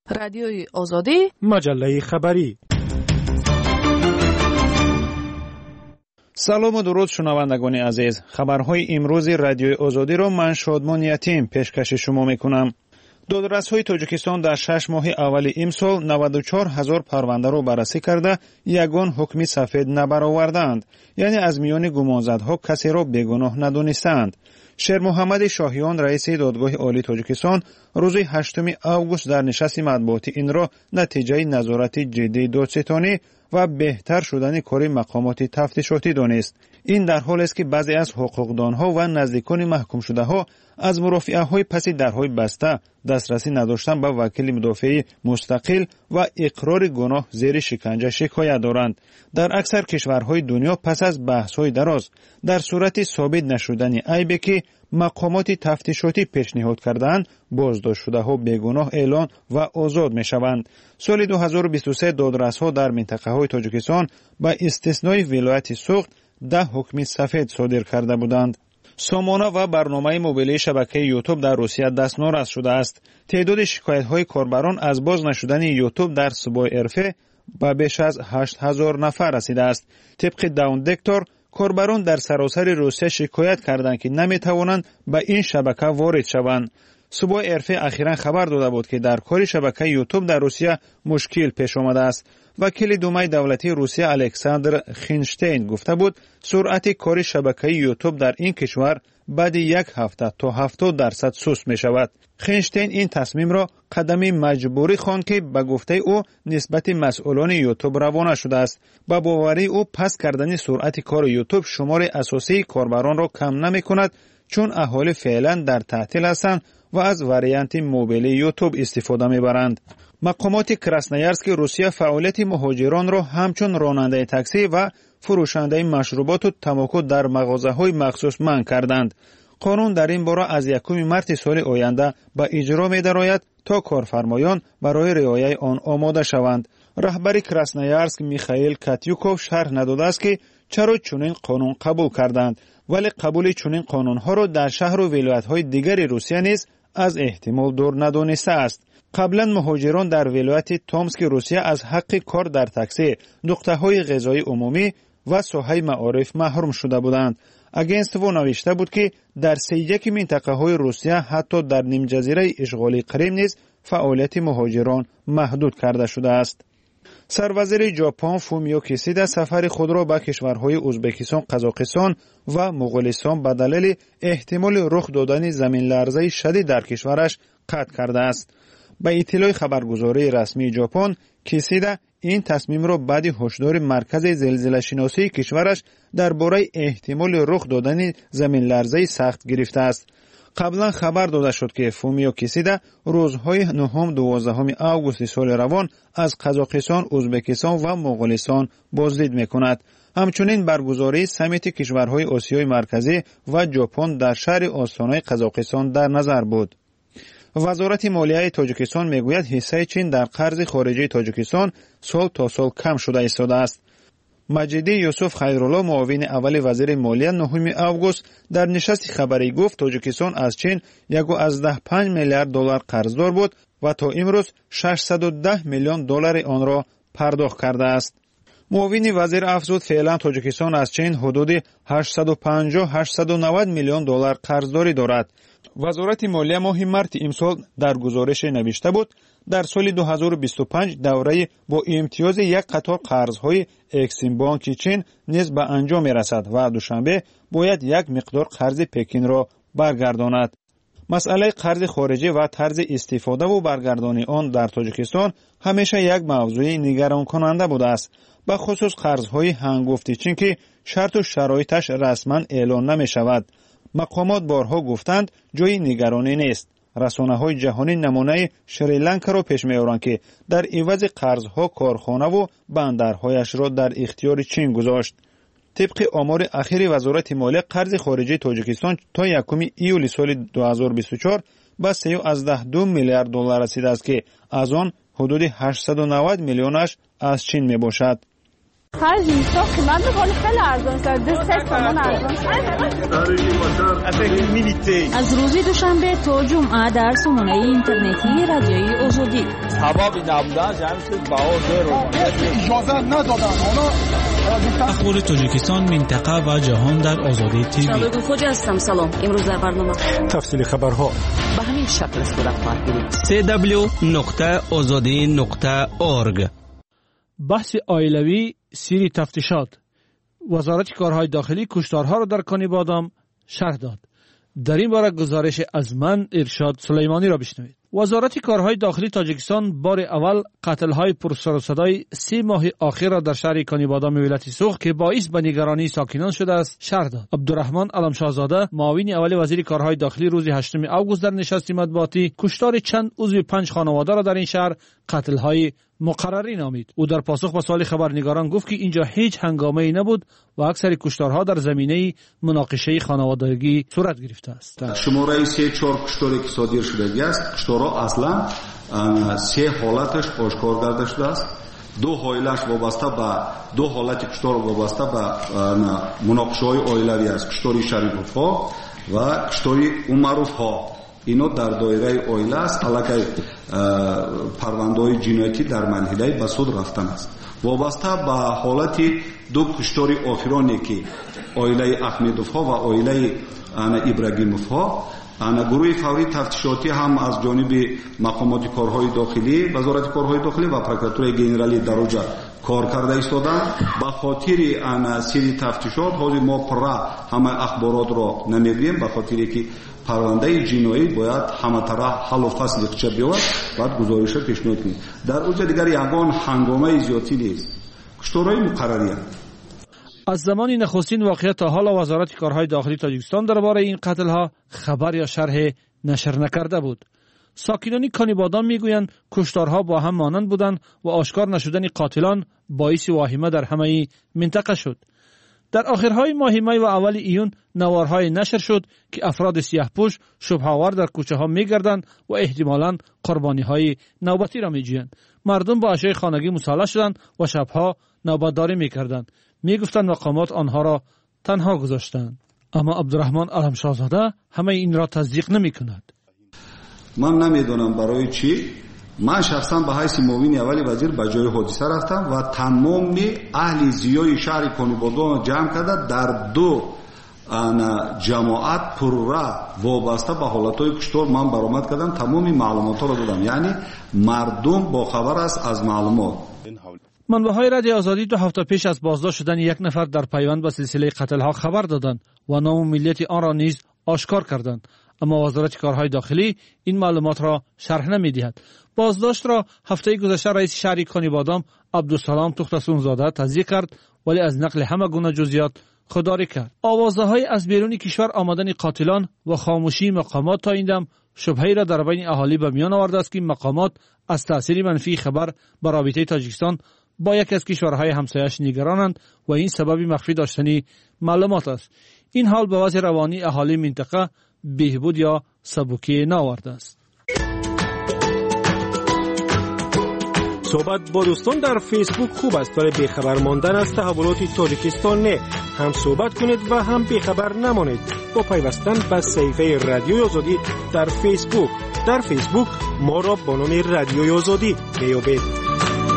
رادیوی آزادی، مجله خبری. سلام و درود شنوندگان عزیز. خبرهای امروز رادیوی آزادی را من شادمان یتیم پیشکش شما میکنم. دادرس‌های تاجیکستان در 6 ماه اول امسال 94,000 پرونده را بررسی کرده یگان حکم سفید نبرآوردند، یعنی از میان گمانزدها کسی را بیگناه ندانستند. شیر محمد شاهیان رئیس دادگاه عالی تاجیکستان روز 8 آگوست در نشست مطبوعاتی این را نتیجه نظارت جدی دادستانی و بهتر شدن کار مقامات تفتیشاتی دانست. این در حالی است که بعضی از حقوقدانها و نزدیکان محکوم شده ها از مرافعه‌های پس درهای بسته دسترسی نداشتن به وکیل مدافع مستقل و اقرار گناه زیر شکنجه شکایت دارند. در اکثر کشورهای دنیا پس از بحث‌های دراز در صورت ثابت نشدن عیبی که مقامات تفتیشاتی پیشنهاد کردند، بازداشت شده‌ها بیگناه اعلان و آزاد می‌شوند. سال 2023 دادرس‌ها در منطقه‌های تاجیکستان با استثنای ولایت سوخت 10 حکم سفید صادر کرده بودند. سامانه و برنامه موبیلی شبکه یوتیوب در روسیه دست ناراست شده است. تعداد شکایت‌های کاربران از باز نشدن یوتیوب در صوبه ارفه به بیش از 8,000 نفر رسیده است. طبق داون دکتور، کاربران در سراسر روسیه شکایت کردند که نمی‌توانند به این شبکه وارد شوند. صوبه ارفه اخیراً خبر داده بود که در کار شبکه یوتیوب در روسیه مشکل پیش آمده است. وکیل دومای دولتی روسیه الکساندر خینشتین گفته بود سرعت کار شبکه یوتیوب در این کشور بعد یک هفته تا 70% سست می شود. خینشتین این تصمیم را قدمی مجبوری خواند که به گفته او نسبت مسئولان یوتیوب روانه شده است. با باوری او پس کردن سرعت کار یوتیوب شمار اساسی کاربران را کم نمی کند، چون اهالی فعلا در تعطیل هستند و از واریانت موبیلی یوتیوب استفاده میبرند. مقامات کراسنویارسک روسیه فعالیت مهاجران را همچون راننده تاکسی و فروشنده مشروبات و تماکو در مغازه‌های مخصوص منع کردند. قانون در این باره از 1 مارس سال آینده به اجرا می‌دراید تا کارفرمایان برای رعایت آن آماده شوند. رهبر کراسنویارسک میخائیل کاتیوکوف شرح نداده است که چرا چنین قانون قبول کردند، ولی قبول چنین قانون‌ها را در شهر و ولایت‌های دیگر روسیه نیز از احتمال دور ندانسته است. قبلا مهاجران در ولایت تومسک روسیه از حق کار در تاکسی، نقطه‌های غذایی عمومی و ساحه معارف محروم شده بودند. اگنسیو نوشته بود که در 31 منطقه‌های روسیه حتی در نیم جزیره اشغالی کریم نیز فعالیت مهاجران محدود کرده شده است. سروزیر ژاپن فومیو کیسیدا سفر خود را به کشورهای ازبکستان، قزاقستان و مغولستان به دلیل احتمال رخ دادن زمین لرزه شدید در کشورش قطع کرده است. به اطلاع خبرگزاری رسمی ژاپن، کیسیدا این تصمیم را بعد هشدار مرکز زلزله شناسی کشورش درباره احتمال رخ دادن زمین لرزه سخت گرفته است. قبلا خبر داده شد که فومیو کیسیدا روزهای 9-12 آگوست سال روان از قزاقستان، ازبکستان و مغولستان بازدید میکند. همچنین برگزاری سمیت کشورهای آسیای مرکزی و ژاپن در شهر آستانه قزاقستان در نظر بود. وزارت مالیه تاجیکستان میگوید حصه چین در قرض خارجی تاجیکستان سال تا سال کم شده ایستاده است. مجیدی یوسف خیرالله معاون اول وزیر مالیه 9 آگوست در نشست خبری گفت تاجیکستان از چین 1.5 میلیارد دلار قرضدار بود و تا امروز 610 میلیون دلار آن را پرداخت کرده است. معاون وزیر افزود فعلا تاجیکستان از چین حدود 850-890 میلیون دلار قرضداری دارد. وزارت مالیه ماه مارس امسال در گزارش نوشته بود در سال 2025 دوره با امتیاز یک قطار قرضهای اکسیم بانک چین نیز به انجام میرسد و دوشنبه باید یک مقدار قرض پکین را برگرداند. مسئله قرض خارجی و طرز استفاده و برگردانی آن در تاجیکستان همیشه یک موضوع نگران کننده بوده است، به خصوص قرضهای هنگفتی چین که شرط و شرایطش رسما اعلان نمی شود. مقامات بارها گفتند جای نگرانی نیست. رسانه‌های جهانی نمونه شریلانکا را پیش می‌آورند که در عوض قرض‌ها کارخانه و بندرهایش را در اختیار چین گذاشت. طبق آمار اخیر وزارت مالیه قرض خارجی تاجیکستان تا 1 ایول سال 2024 به 3.2 میلیارد دلار رسیده است که از آن حدود 890 میلیونش از چین میباشد. هر جنسا قیمت ولی خیلی ارزان شده 3 تومان ارزان شده. از روز دوشنبه تا جمعه در سامانه اینترنتی رادیوی آزادی سبب نبودن جمعیت بها اجازه ندادن. اخبار تاجیکستان، منطقه و جهان در آزادی تیوی. شبکه خوج هستم. سلام. امروز در برنامه تفصیل خبرها به همین شکل صورت خواهد گرفت. www.azadi.org. بحث عائلوی سری تفتیشات. وزارت کارهای داخلی کشتارها را در کانی بادام شرح داد. در این باره گزارش از من ارشاد سلیمانی را بشنوید. وزارت کارهای داخلی تاجیکستان بار اول قتل‌های پرسر و صدای 3 ماه اخیر را در شهر کانیبادام ولایت سوخ که باعث به نگرانی ساکنان شده است شرح داد. عبدالرحمن علمشاهزاده معاون اول وزیر کارهای داخلی روز 8 اوگوست در نشست مطبوعاتی کشتار چند عضو 5 خانواده را در این شهر قتل‌های مقرری نامید. او در پاسخ به سوال خبرنگاران گفت که اینجا هیچ هنگامه‌ای نبود و اکثر کشتارها در زمینه مناقشه خانوادگی صورت گرفته است. شماره 3-4 کشتاری که صادر شده است، کشتارها اصلا 3 حالتش آشکار کرده شده است. 2 حالتش وابسته به 2 حالت کشتار وابسته به مناقشه‌های عائلوی است. کشتاری شریف‌ها و کشتاری عمروف‌ها. اینو در دایره عائله است. الکی پرونده‌های جنایتی در منحله به سود رفتن است. وابسته به حالت 2 کشتاری آخرانی که عائله احمدوف‌ها و عائله ابراهیموف‌ها، گروه فوری تفتیشاتی هم از جانب مقامات کارهای داخلی، وزارت کارهای داخلی و پروکراتوری گنرالی در اوجا کار کرده ایستادند. به خاطر سری تفتیشات حاضر ما همه اخبارات را نمیگیم، به خاطری که پرونده جنایی باید همه طرح حل و فصل اقچه بیاید، بعد گزارش پیشنهاد کنید. در اوجا دیگر یگان هنگامه زیادی نیست، کشتارهای مقرری است. از زمان نخستین واقعیت تا حالا وزارت کارهای داخلی تاجیکستان درباره این قتل‌ها خبر یا شرح نشر نکرده بود. ساکنان کانیبادام میگویند کشتارها با هم مانند بودند و آشکار نشدن قاتلان باعث واهمه در همه منطقه شد. در آخرهای ماه می و اول ایون نوارهای نشر شد که افراد سیاه‌پوش شبه‌آور در کوچه‌ها می‌گردند و احتمالاً قربانی‌های نوبتی را می‌جویند. مردم با اشیاء خانگی مسلح شدند و شب‌ها نوبتداری می‌کردند. می‌گفتند مقامات آنها را تنها گذاشتند. اما عبدالرحمن علمشاهزاده همه این را تصدیق نمی‌کند. من نمی‌دانم برای چی. من شخصا به حیث معاون اول وزیر به جای حادثه رفتم و تمام اهل زیای شهر کانیبادام جمع کرده در 2 جماعت پرره وابسته به حالتهای کشتار من برآمد کردم، تمام معلومات را دادم. یعنی مردم با خبر است از معلومات. منبع‌های رادیو آزادی 2 هفته پیش از بازداشت شدن یک نفر در پیوند به سلسله قتل‌ها خبر دادند و نام و ملیت آن را نیز آشکار کردند، اما وزارت کارهای داخلی این معلومات را شرح نمی‌دهد. بازداشت را هفته گذشته رئیس شهر کانیبادام عبدالسلام توختسونزاده تصدیق کرد، ولی از نقل همه گونه جزئیات خودداری کرد. آوازه‌های از بیرون کشور آمدن قاتلان و خاموشی مقامات تا این دم شبهه‌ای را در بین اهالی به میان آورده است که مقامات از تأثیر منفی خبر بر رابطه تاجیکستان با یکی از کشورهای همسایه‌اش نگرانند و این سبب مخفی داشتن معلومات است. این حال به وضع روانی اهالی منطقه بهبود یا سبکی نآورده است. صحبت با دوستان در فیسبوک خوب است، برای بیخبر ماندن از تحولات تاجیکستان نه. هم صحبت کنید و هم بیخبر نمانید با پیوستن به صفحه رادیوی آزادی در فیسبوک. در فیسبوک ما را با نام رادیوی آزادی بیابید.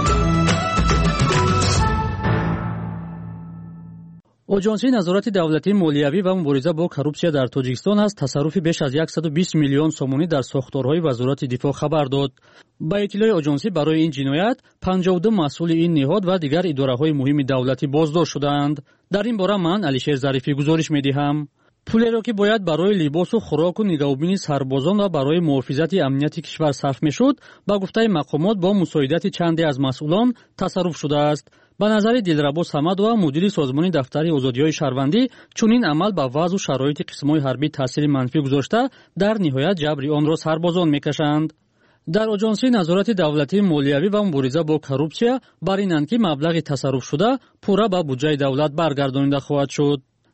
آژانس نظارت دولتی مالیوی و مبارزه با کورپسیا در تاجیکستان از تصرف بیش از 120 میلیون سومانی در ساختارهای وزارت دفاع خبر داد. با اطلاع آژانس برای این جنایت 52 مسئول این نهاد و دیگر اداره‌های مهم دولتی بازداشت شدند. در این باره من علیشیر ظریفی گزارش می‌دهم. پولی را که باید برای لباس و خوراک و نگهبانی سربازان و برای محافظت امنیت کشور صرف می‌شد، با گفته مقامات با مساعدت چندی از مسئولان تصرف شده است. به نظر دلربا صمد و مدیر سازمان دفتر آزادی‌های شهروندی چنین عمل به وضع و شرایط قسم‌های حربی تاثیر منفی گذاشته، در نهایت جبر آن را سربازان می‌کشند. در آژانس نظارت دولتی مالیوی و مبارزه با کورپسیا بر اینند که مبلغ تصرف شده پورا به بودجه دولت برگردانیده خواهد شد.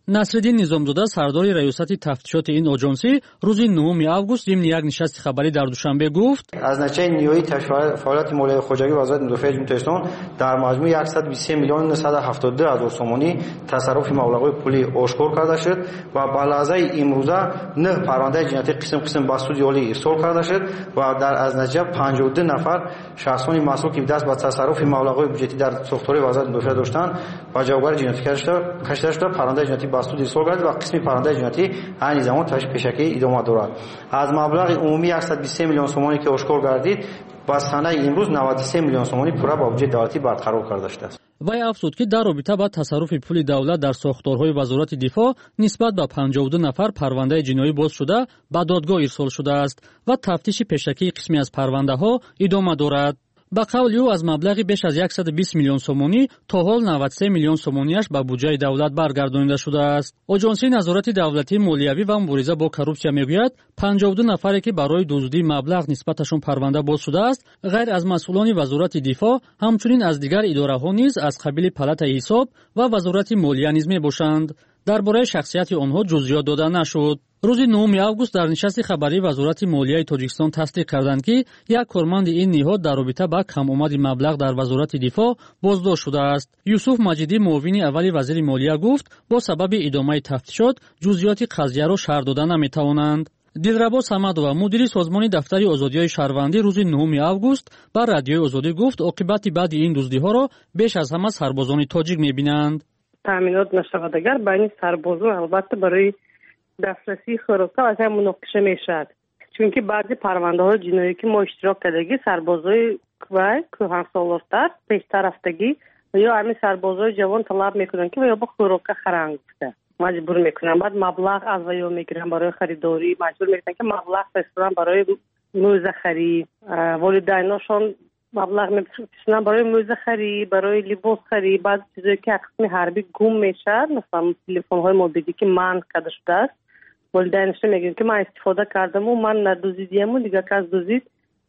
насриддин низомзода сардори раёсати тафтишоти ин оҷонсӣ рӯзи 9 август зимни як нишасти хабарӣ дар душанбе гуфт: аз натиҷаи ниҳоии фаъолияти молияви хоҷагӣ вазорати мудофиаи ҷумҳурии тоҷикистон дар маҷмӯи 123 миллион 972 ҳазор сомонӣ тасарруфи маблағҳои пулӣ ошкор карда шуд ва ба лаҳзаи имрӯза 9 парвандаи ҷиноятӣ қисм ба суди олӣ ирсол карда шуд ва аз натиҷа 52 нафар шахсони масъул ки даст ба тасарруфи маблағҳои бюҷетӣ дар сохторҳои вазорати мудофиа доштанд ба ҷавобгарӣ ҷиноятӣ кашида шуда парвандаи ҷиноятӣ ба суд ирсол гардид ва қисми парвандаи ҷиноятӣ айни замон пешакӣ идома дорад. аз маблағи умумии 123 миллион сомонӣ ки ошкор гардид ба санаи имрӯз 93 миллион сомонӣ пурра ба бюҷети давлатӣ барқарор карда шудааст. вай афзуд ки дар робита ба тасарруфи пули давлат дар сохторҳои вазорати дифоъ нисбат ба 52 нафар парвандаи ҷиноӣ боз шуда ба додгоҳ ирсол шудааст ва тафтиши пешакии қисме аз парвандаҳо идома дорад. ба қавли ӯ аз маблағи беш аз 120 миллион сомонӣ то ҳол 93 миллион сомонияш ба буҷаи давлат баргардонида шудааст. оҷонсии назорати давлатии молиявӣ ва мубориза бо коррупсия мегӯяд 52 нафаре ки барои дуздии маблағ нисбаташон парванда боз шудааст ғайр аз масъулони вазорати дифоъ ҳамчунин аз дигар идораҳо низ аз қабили палатаи ҳисоб ва вазорати молия низ мебошанд. дар бораи шахсияти онҳо ҷузъиёт дода нашуд. рӯзи 9 август дар нишасти хабарии вазорати молияи тоҷикистон тасдиқ карданд ки як корманди ин ниҳод дар робита ба камомади маблағ дар вазорати дифоъ боздошт шудааст. юсуф маҷидӣ муовини аввали вазири молия гуфт бо сабаби идомаи тафтишот ҷузъиёти қазияро шарҳ дода наметавонанд. дилрабо самадова мудири созмони дафтари озодиҳои шаҳрвандӣ рӯзи 9 август ба радиои озодӣ гуфт оқибати баъди ин дуздиҳоро беш аз ҳама сарбозони тоҷик мебинанд. таъминот нашавадагар байни сарбозон албатта барои дастрасии хӯрока аз ҳам муноқиша мешавад, чунки баъзи парвандаҳои ҷиноӣ ки мо иштирок кардагӣ сарбозои вай кӯҳансолостар пештарафтагӣ ва ё ҳамин сарбозои ҷавон талаб мекунанд ки ва ё ба хӯрока харанд гуфта маҷбур мекунанд, баъд маблағ аз ва ё мегиранд барои харидорӣ, маҷбур мекунанд ки маблағ фиристоданд барои мӯзахарӣ, волидайношон маблағ мефиристонанд барои мӯзахарӣ, барои либосхарӣ, баъзи чизое ки аз қисми ҳарбӣ гум мешавад, масалан телефонҳои мобилӣ ки манъ карда шудааст, волидайношон мегӯянд ки ман истифода кардаму ман надуздидиаму дигар кас дуздид,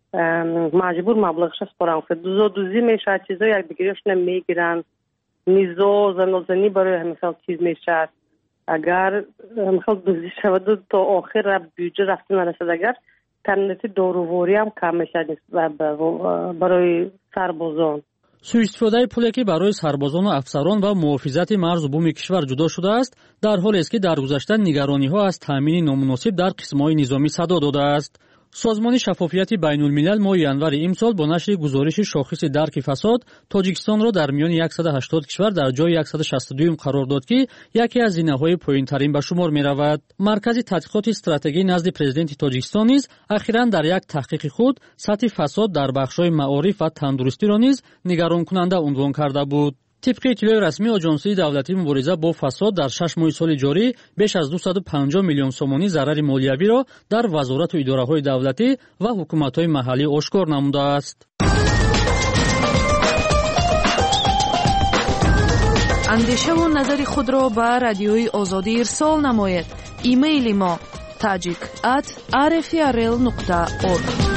маҷбур маблағаша спорам. дузодузӣ мешавад, чизои якдигариашона мегиранд, низо занозанӣ барои мисал чиз мешавад. агар мисал дуздӣ шаваду то охир бюҷа рафта нарасад, агар таъминоти доруворӣ ҳам кам мешавад барои сарбозон. сӯистифодаи пуле ки барои сарбозону афсарон ва муҳофизати марзу буми кишвар ҷудо шудааст дар ҳолест ки дар гузашта нигарониҳо аз таъмини номуносиб дар қисмҳои низомӣ садо додааст. созмони шаффофияти байнулмилал моҳи январи имсол бо нашри гузориши шохиси дарки фасод тоҷикистонро дар миёни 180 кишвар дар ҷои 162 қарор дод ки яке аз зинаҳои поинтарин ба шумор меравад. маркази тадқиқоти стратегӣ назди президенти тоҷикистон низ ахиран дар як таҳқиқи худ сатҳи фасод дар бахшҳои маориф ва тандурустиро низ нигаронкунанда унвон карда буд. طبق اطلاع رسمی آژانسی دولتی مبارزه با فساد در 6 ماه سال جاری بیش از 250 میلیون سومانی ضرر مالیوی را در وزارت و اداره‌های دولتی و حکومت‌های محلی آشکار نموده است. اندیشه و نظر خود را به رادیوی آزادی ارسال نمایید. ایمیل ما tajik@rfrl.org.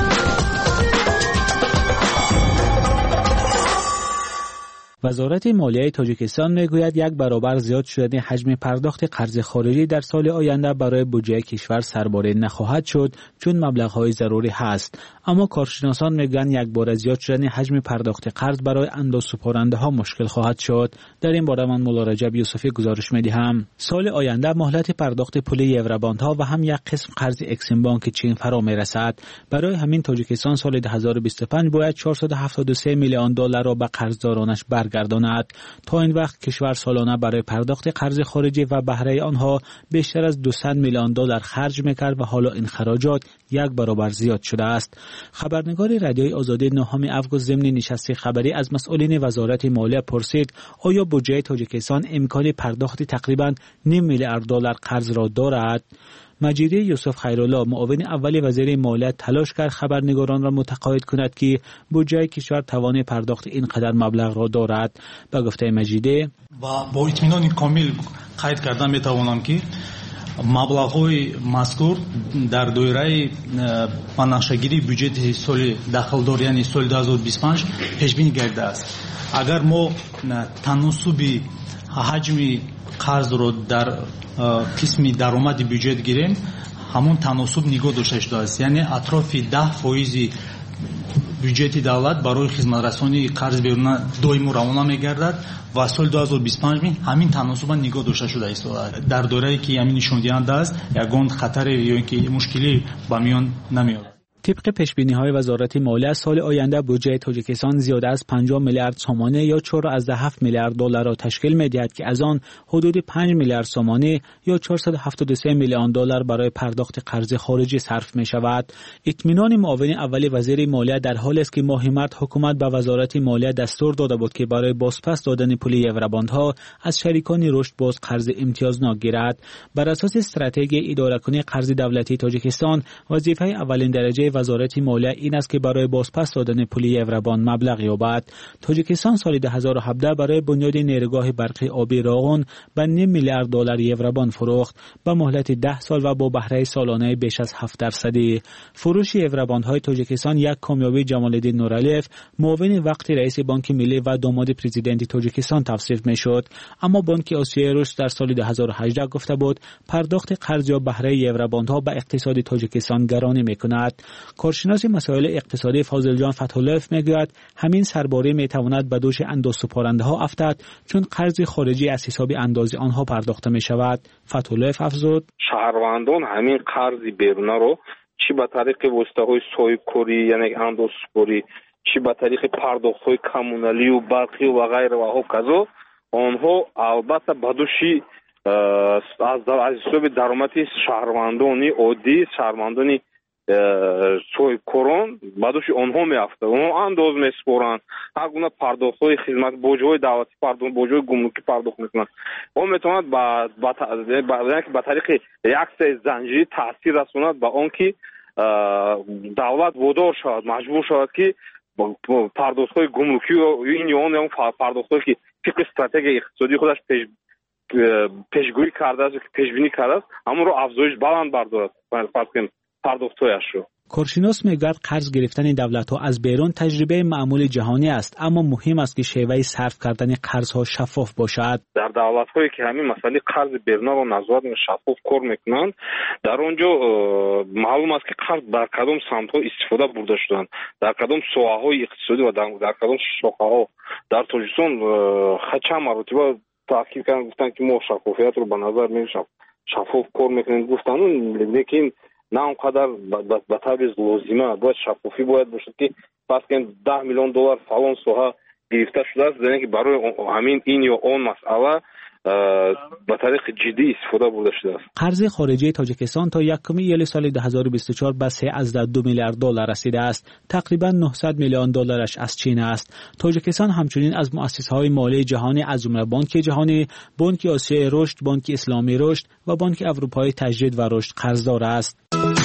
وزارت مالیه تاجیکستان میگوید 1 برابر زیاد شدن حجم پرداخت قرض خارجی در سال آینده برای بودجه کشور سرباره نخواهد شد چون مبلغ‌های ضروری هست، اما کارشناسان میگویند 1 بار زیاد شدن حجم پرداخت قرض برای اندازه‌سپارنده‌ها مشکل خواهد شد. در این باره من مولا رجب یوسفی گزارش می‌دهم. سال آینده مهلت پرداخت پول یوروباندها و هم یک قسم قرض اکسیم بانک چین فرا میرسد. برای همین تاجیکستان سال 2025 باید 473 میلیون دلار را به قرضدارانش گرداند. تا این وقت کشور سالانه برای پرداخت قرض خارجی و بهره آنها بیشتر از 200 میلیون دلار خرج میکرد و حالا این خراجات 1 برابر زیاد شده است. خبرنگار رادیوی آزادی 9 آگوست ضمن نشست خبری از مسئولین وزارت مالیه پرسید آیا بودجه تاجیکستان امکان پرداخت تقریبا 0.5 میلیارد دلار قرض را دارد؟ مجیدی یوسف خیرالله معاون اول وزیر مالیه تلاش کرد خبرنگاران را متقاعد کند که بودجه کشور توان پرداخت اینقدر مبلغ را دارد. به گفته مجیدی و با اطمینان کامل قید کردن میتوانم که مبلغ‌های مذکور در دایره پناهشگیری بودجه سال داخلداری یعنی سال 2025 پیش بینی گردیده است. اگر ما تناسب ҳаҷми қарзро дар қисми даромади бюджет гирем, ҳамон таносуб нигоҳ дошта шудааст. яъне атрофи 10% бюджети давлат барои хизматрасонии қарз беруна доимо равона мегардад ва соли 2025 ҳамин таносуба нигоҳ дошта шуда истодаад. дар доирае ки ҳамин нишондиҳанда аст, ягон хатаре ё ин ки мушкилӣ ба миён намеояд. طبق پیشبینی‌های وزارت مالیه سال آینده بودجه تاجیکستان زیاده از 50 میلیارد سومانی یا 4.7 میلیارد دلار را تشکیل می‌دهد که از آن حدود 5 میلیارد سومانی یا 473 میلیون دلار برای پرداخت قرض خارجی صرف می‌شود. اطمینان معاون اول وزیر مالیه در حالی است که ماه مارس حکومت به وزارت مالیه دستور داده بود که برای بازپس دادن پول یوروباندها از شریکان رشد باز قرض امتیازناک گیرد. بر اساس استراتژی اداره‌کنی قرض دولتی تاجیکستان وظیفه اولین درجه وزارت مالیه این است که برای بازپس دادن پول یوروباند مبلغ یابد. تاجیکستان سال 2017 برای بنیاد نیروگاه برقی آبی راغون به 9 میلیارد دلار یوروباند فروخت با مهلت 10 سال و با بهره سالانه بیش از 7%. فروش یوروباندهای تاجیکستان یک کامیابی جمال‌الدین نورعلیف معاون وقتی رئیس بانک ملی و داماد پرزیدنت تاجیکستان توصیف می‌شد، اما بانک آسیای رشد در سال 2018 گفته بود پرداخت قرض یا بهره یوروباندها به اقتصاد تاجیکستان گرانی می‌کند. کارشناس مسائل اقتصادی فاضل جان فتح‌الله‌اف میگوید همین سرباری میتواند به دوش اندازه‌سپارنده‌ها افتد چون قرض خارجی از حساب اندازه آنها پرداخته می‌شود. فتح‌الله‌اف افزود شهروندان همین قرض بیرونه رو چی به طریق واسطه‌های صاحب‌کاری یعنی اندازه‌سپاری چی به طریق پرداخت‌های کمونالی و برقی و غیره و هوکازو آنها البته به دوش از حساب درآمدی شهروندانی عادی شهروندانی سوی کرون بعدش آنها میافته اونها انداز میسپارن هر گونه پرداخت‌های خدمات بوجه‌های دولتی پرداخت بوجه‌های گمرکی پرداخت میکنن اون میتواند با طریق یک سری زنجیری تاثیر رساند به آن که دولت وادار شود مجبور شود که پرداخت‌های گمرکی و این یا اون پرداخت‌هایی که طبق استراتژی اقتصادی خودش پیشگویی کرده است پیشبینی کرده است اما رو افزایش بلند بردارد پرداخت‌هایش رو. کارشناس میگوید قرض گرفتن دولت‌ها از بیرون تجربه معمول جهانی است اما مهم است که شیوه صرف کردن قرض‌ها شفاف باشد. در دولت‌هایی که همین مسئله قرض بیرون رو نظارت و شفاف کار میکنند در اونجا معلوم است که قرض در کدام سمت‌ها استفاده برده شدند در کدام ساحه‌های اقتصادی و در کدام شاخه‌ها در تاجیکستان چند مرتبه تاکید کردن گفتن که ما شفافیت رو به نظر می‌گیریم شفاف کار میکنیم گفتن لیکن نه اونقدر به طبع لازمه باید شفافی باید باشد که پس که 10 میلیون دلار فلان ساحه گرفته شده است یعنی که برای همین این یا اون مسئله به طریق جدی استفاده برده شده است. قرض خارجی تاجیکستان تا یکم ایل سال 2024 به 3.2 میلیارد دلار رسیده است. تقریبا 900 میلیون دلارش از چین است. تاجیکستان همچنین از مؤسسه‌های مالی جهانی از جمله بانک جهانی، بانک آسیای رشد، بانک اسلامی رشد و بانک اروپایی تجدید و رشد قرضدار است.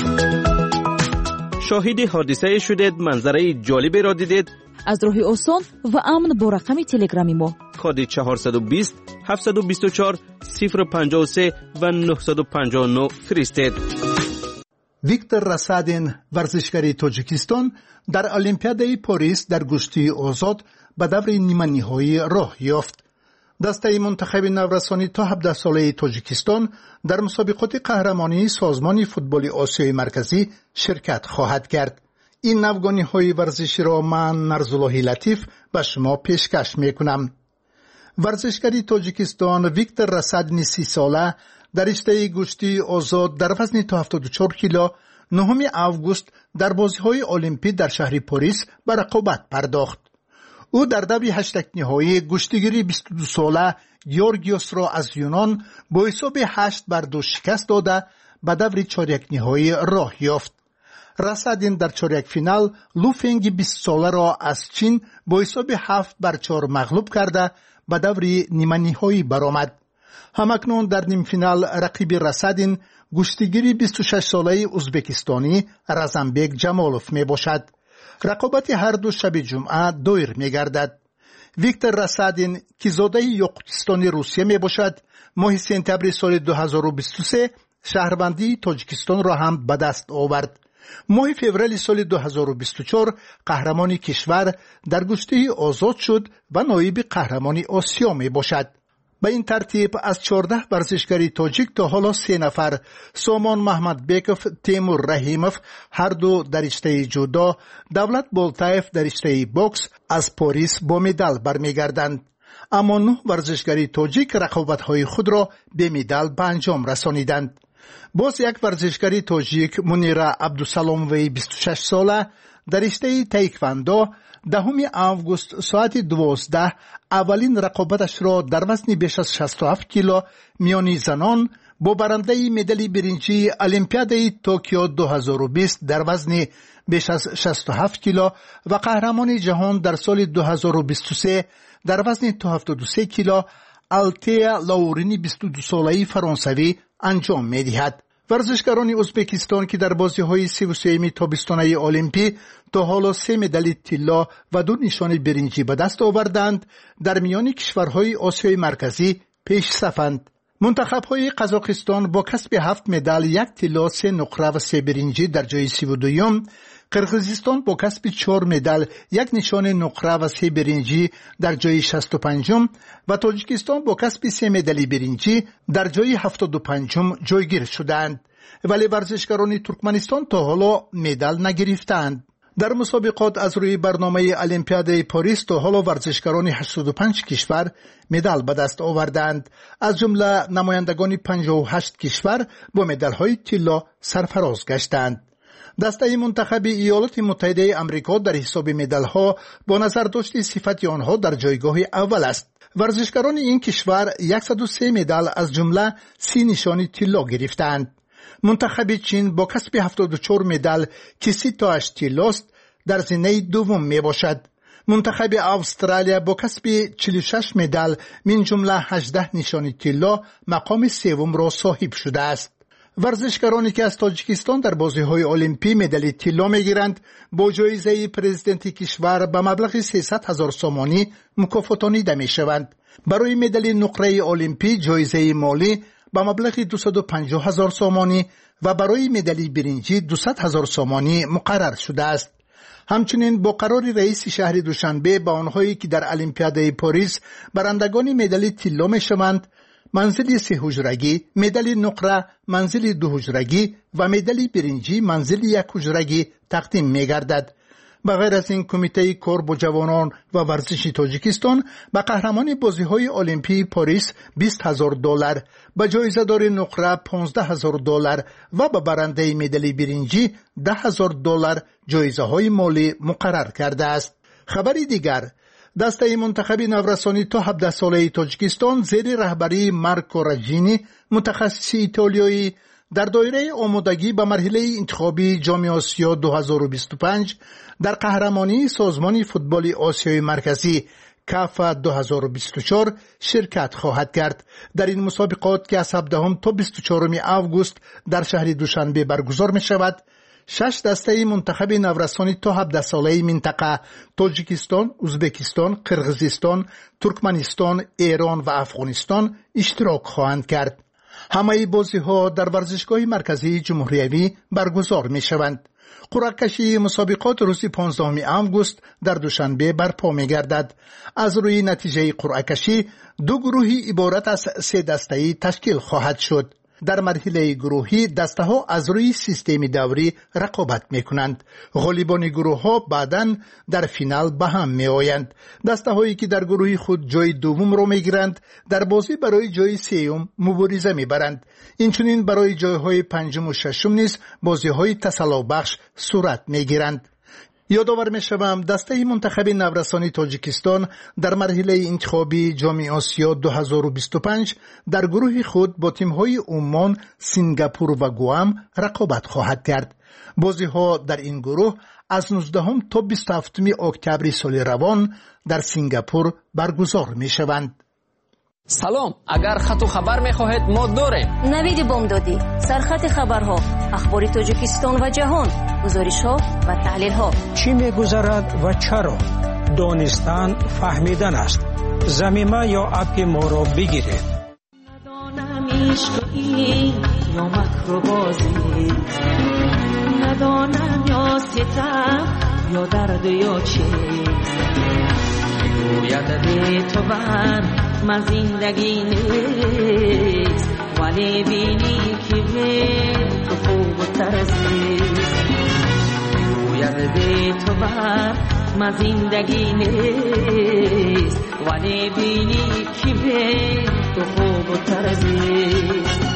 شاهد حادثه شدید، منظره جالبی را دیدید؟ از راه آسان و امن با رقم تلگرامی ما کد 420 724 053 و 959 فرستید. ویکتور رسادین ورزشکار تاجیکستان در المپیادای پاریس در گشتی آزاد به دور نیمه نهایی راه یافت. دسته منتخب نورسانی تا 17 ساله تاجیکستان در مسابقات قهرمانی سازمان فوتبال آسیای مرکزی شرکت خواهد کرد. این نوگانی‌های ورزشی را من نرزالله لطیف به شما پیشکش می‌کنم. ورزشکار تاجیکستان ویکتور رسادین 30 ساله در رشته گشتی آزاد در وزن تا 74 کیلو 9 آگوست در بازی‌های المپیک در شهر پاریس به رقابت پرداخت. او در دور هشتگ نهایی گشتیگیری 22 ساله گیورگیوس را از یونان با حساب 8-2 شکست داده به دور چهارک نهایی راه یافت. رسادین در چهارک فینال لوفنگ 20 ساله را از چین با حساب 7-4 مغلوب کرده به دور نیمه نهایی برآمد. همکنون در نیم فینال رقیب رسادین گشتیگیری 26 ساله ازبکستانی رزمبک جمالوف می باشد. رقابت هر دو شب جمعه دایر می گردد. ویکتور رسادین که زاده یاقوتستانی روسیه می باشد ماه سپتامبر سال 2023 شهروندی تاجیکستان را هم به دست آورد. ماه فوریه سال 2024 قهرمان کشور در گشتی آزاد شد و نایب قهرمان آسیا می باشد. به این ترتیب از 14 ورزشکاری تاجیک تا حالا 3 نفر سامان محمد بیکوف، تیمور رحیموف هر دو در رشته جودو، دولت بولتایف در رشته بوکس از پاریس با مدال برمیگردند. اما 9 ورزشکاری تاجیک رقابت‌های خود را به مدال به انجام رسانیدند. باز یک ورزشکاری تاجیک منیرا عبدالسلاموی 26 ساله در رشته تایکواندو 10 آگوست ساعت 12 اولین رقابتش را در وزن بیش از 67 کیلو میانی زنان با برنده مدال برنجی المپیادای توکیو 2020 در وزن بیش از 67 کیلو و قهرمان جهان در سال 2023 در وزن 73 کیلو آلتیا لاورینی 22 ساله‌ای فرانسوی انجام می‌دهد. ورزشکاران ازبکستان که در بازی‌های 33 تابستانه المپی تا حالا 3 مدال طلا و 2 نشان برنجی به دست آوردند، در میان کشورهای آسیای مرکزی پیش صفند. منتخب‌های قزاقستان با کسب 7 مدال، 1 طلا، 3 نقره و 3 برنجی در جای 32ام، قرقیزستان با کسب 4 مدال، 1 نشان نقره و 3 برنجی در جای 65م و تاجیکستان با کسب 3 مدال برنجی در جای 75م جایگیر شدند. ولی ورزشکاران ترکمنستان تا حالا مدال نگرفتند. در مسابقات از روی برنامه المپیاد پاریس تا حالا ورزشکاران 85 کشور مدال به دست آوردند. از جمله نمایندگان 58 کشور با مدال‌های طلا سرفراز گشتند. دسته منتخب ایالات متحده آمریکا در حساب مدال‌ها با نظر داشت صفت آنها در جایگاه اول است. ورزشکاران این کشور 103 مدال از جمله 30 نشان طلا گرفتند. منتخب چین با کسب 74 مدال که 30 تاش طلاست در زمینه دوم می باشد. منتخب استرالیا با کسب 46 مدال من جمله 18 نشان طلا مقام سوم را صاحب شده است. ورزشکارانی که از تاجیکستان در بازی‌های المپی مدال طلا می‌گیرند با جایزه پرزیدنت کشور به مبلغ 300,000 سومانی مکافاتانیده می‌شوند. برای مدال نقره المپی جایزه مالی به مبلغ 250,000 سومانی و برای مدال برنجی 200,000 سومانی مقرر شده است. همچنین با قرار رئیس شهر دوشنبه با آنهایی که در المپیاد پاریس برندگان مدال طلا می‌شوند منزل 3 حجرگی، مدال نقره منزل 2 حجرگی و مدال برنجی منزل 1 حجرگی تقدیم می‌گردد. بغیر از این کمیته کار با جوانان و ورزش تاجیکستان به قهرمان بازی‌های المپی پاریس $20,000، به جایزه‌دار نقره $15,000 و به برنده مدال برنجی $10,000 جایزه‌های مالی مقرر کرده است. خبری دیگر، دسته منتخب نورسانی تا 17 ساله تاجیکستان زیر رهبری مارکو راجینی متخصص ایتالیایی در دایره آمادگی به مرحله انتخابی جام آسیا 2025 در قهرمانی سازمان فوتبال آسیای مرکزی کاف 2024 شرکت خواهد کرد. در این مسابقات که از 17 تا 24 آگوست در شهر دوشنبه برگزار می شود، 6 دسته منتخب نورسانی تا 17 ساله منطقه تاجیکستان، ازبکستان، قرقیزستان، ترکمنستان، ایران و افغانستان اشتراک خواهند کرد. همه بازی‌ها در ورزشگاه مرکزی جمهوریوی برگزار می‌شوند. قرعه کشی مسابقات روز 15 آگوست در دوشنبه برپا می‌گردد. از روی نتیجه قرعه کشی 2 گروهی عبارت از 3 دسته‌ای تشکیل خواهد شد. در مرحله گروهی دسته‌ها از روی سیستم دوری رقابت می‌کنند. غالبان گروه‌ها بعداً در فینال به هم می‌آیند. دسته‌هایی که در گروه خود جای دوم را می‌گیرند در بازی برای جای سوم مبارزه می‌برند. اینچنین برای جای‌های پنجم و ششم نیز بازی‌های تسلابخش صورت می‌گیرند. یادآور می‌شوم دسته منتخب نورسانی تاجیکستان در مرحله انتخابی جام آسیا 2025 در گروه خود با تیم‌های عمان، سنگاپور و گوام رقابت خواهد کرد. بازی‌ها در این گروه از 19 تا 27 اکتبر سال روان در سنگاپور برگزار می‌شوند. سلام، اگر خط و خبر می‌خواهید ما داریم. نوید بامدادی، سرخط خبرها، اخبار تاجیکستان و جهان، گزارش‌ها و تحلیل‌ها. چی می‌گذرد و چرا؟ دانستن فهمیدن است. ضمیمه یا اپ ما را بگیرید. ندانم عشقی یا مکر و بازی، ندانم یا ستم یا درد یا چیز، گوید بی تو من من زندگی نیست ولی بینی که تو خوب و ترزیست گوید به تو بر من زندگی نیست ولی بینی که تو خوب و ترزیست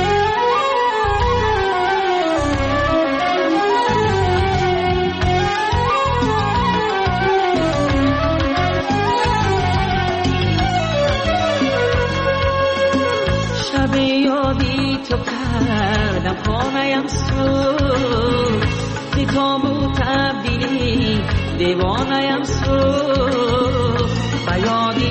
یادی تو کردم خانه‌ام سوخت بی تابوت تبدیلی دیوانه‌ام سوخت و یادی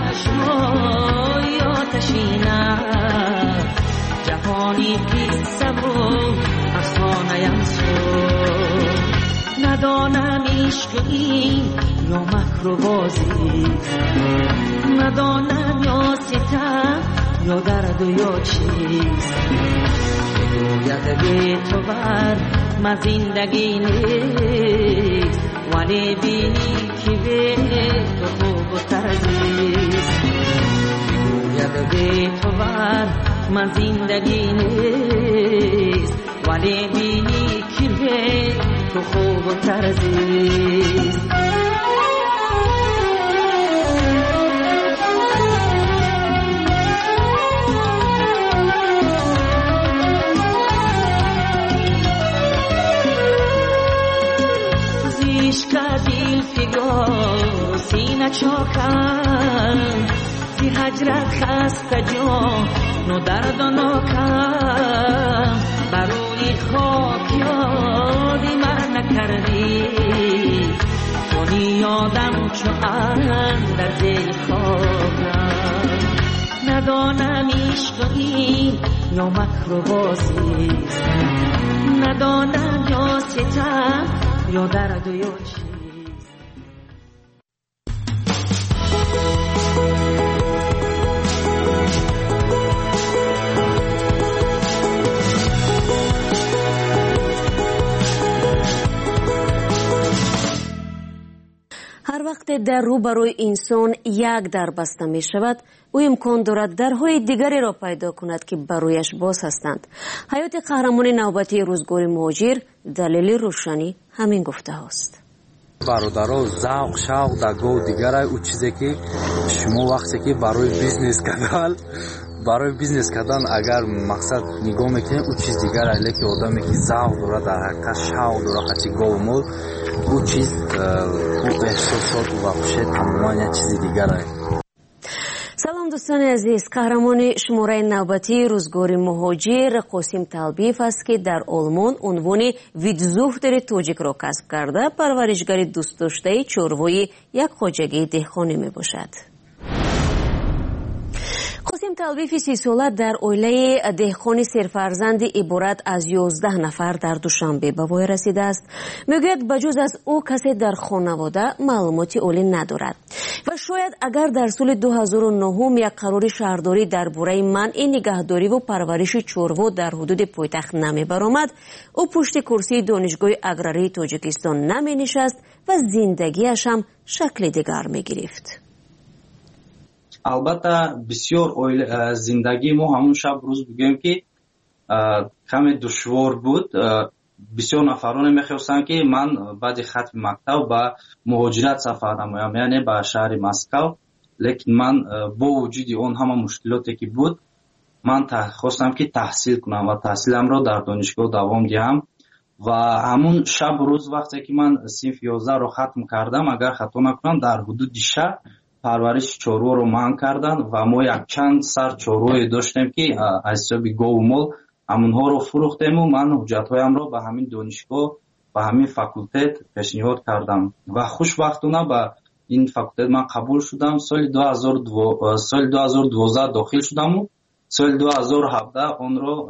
چشمای آتشینم جهانی قصه‌م و افسانه‌ام سوخت ندانم عشق این یا مکر و بازی ندانم یا ستم یا درد و یا چیز گوید به تو بر من زندگی نیست ولی بینی که به تو خوب و ترزیست گوید به تو بر من زندگی نیست ولی بینی که به تو خوب و ترزیست سینه چاکم زی هجرت خسته جان و درد و ناکم بروی خاک یادی من نکردی کنی یادم چو در زیر خاکم ندانم عشق این یا مکر و بازیست ندانم یا ستم یا درد و یا چی هر وقت در رو برای انسان یک در بسته می شود او امکان دارد درهای دیگری را پیدا کند که برایش باز هستند. حیات قهرمان نوبتی روزگار مهاجر دلیل روشنی همین گفته هاست. برادرها ذوق شوق در گاه دیگر او چیزی که شما وقتی که برای بیزنس کردن اگر مقصد نگاه میکنید او چیز دیگر است که آدمی که ذوق داره در حقیقت شوق داره خاطی گاه مول او چیز او احساسات و خوشی تماما یک چیز دیگر است. سلام دوستان عزیز، قهرمان شماره نوبتی روزگار مهاجر قاسم طلبیف است که در آلمان عنوان ویدزوختر توجیک را کسب کرده پرورشگر دوست داشته چوروی یک خواجگی دهقانی می باشد. قاسم طلبیف 30 ساله در عائله دهقانی سرفرزند عبارت از 11 نفر در دوشنبه به وای رسیده است. میگوید بجز از او کسی در خانواده معلومات عالی ندارد و شاید اگر در سال 2009 یک قرار شهرداری درباره منع نگهداری و پرورش چوروا در حدود پایتخت نمی برآمد، او پشت کرسی دانشگاه اگراری تاجیکستان نمی نشست و زندگیش هم شکل دیگر می گرفت. البته بسیار زندگی ما همون شب روز بگیم که کمی دشوار بود. بسیار نفران میخواستند که من بعد ختم مکتب به مهاجرت سفر نمایم، یعنی به شهر مسکو. لیکن من با وجود اون همه مشکلاتی که بود من خواستم که تحصیل کنم و تحصیلم را در دانشگاه دوام دهم و همون شب روز وقتی که من صنف 11 رو ختم کردم اگر خطا نکنم در حدود شهر پرورش چورو رو منع کردن و ما یک چند سر چوروی داشتیم که از حساب گومول همونها رو فروختیم و من حجتهایم رو به همین دانشگاه و همین فاکولته پیشنهاد کردم و خوشبختانه به این فاکولته من قبول شدم. سال 2012 داخل شدم و سال 2017 اون رو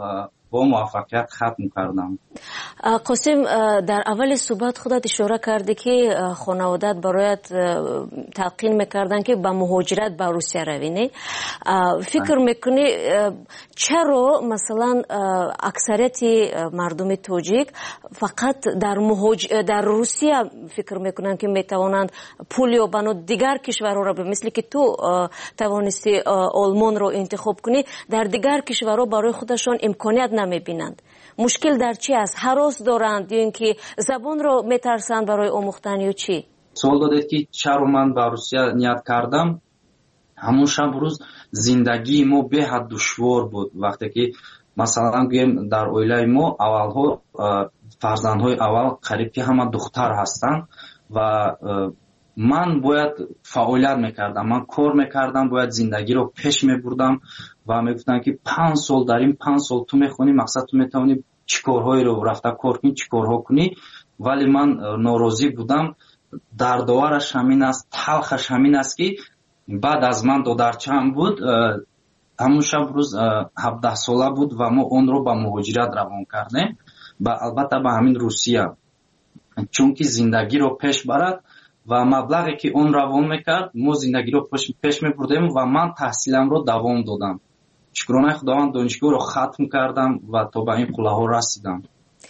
با موفقیت ختم کردم. قاسم، در اول صحبت خودت اشاره کردی که خانوادت برایت تلقین میکردن که با مهاجرت به روسیه روی، نه؟ فکر میکنی چرا مثلا اکثریت مردم تاجیک فقط در روسیه فکر میکنن که میتوانند پول یا بنا دیگر کشورها را مثل که تو توانستی آلمان رو انتخاب کنی، در دیگر کشورها برای خودشان امکانیت نمیبینند؟ مشکل در چی است؟ هراس دارند یا اینکه زبان رو میترسند برای آموختن یا چی؟ سوال دادید که چرا من به روسیه نیت کردم. همون شب روز زندگی ما به حد دشوار بود. وقتی که مثلا گویم در اویله ما اولها فرزندهای اول قریب که همه دختر هستند و من باید فعالیت میکردم، من کار میکردم، باید زندگی رو پیش میبردم و میگفتن که 5 سال داریم، 5 سال تو میخونی، مقصد تو میتونی چی کارهایی رو رفته کار کنی، چی کارها کنی. ولی من ناراضی بودم. دردآورش همین است، تلخش همین است که بعد از من دودرچه‌ام بود، همون شب روز 17 ساله بود و ما اون رو به مهاجرت روان کردیم و البته به همین روسیه، چون که زندگی رو پیش برد و مبلغی که اون روان میکرد ما زندگی رو پیش میبردیم و من تحصیلم رو دوام دادم. شکرانه خداوند دانشگاه رو ختم کردم و تا به این قله ها رسیدم.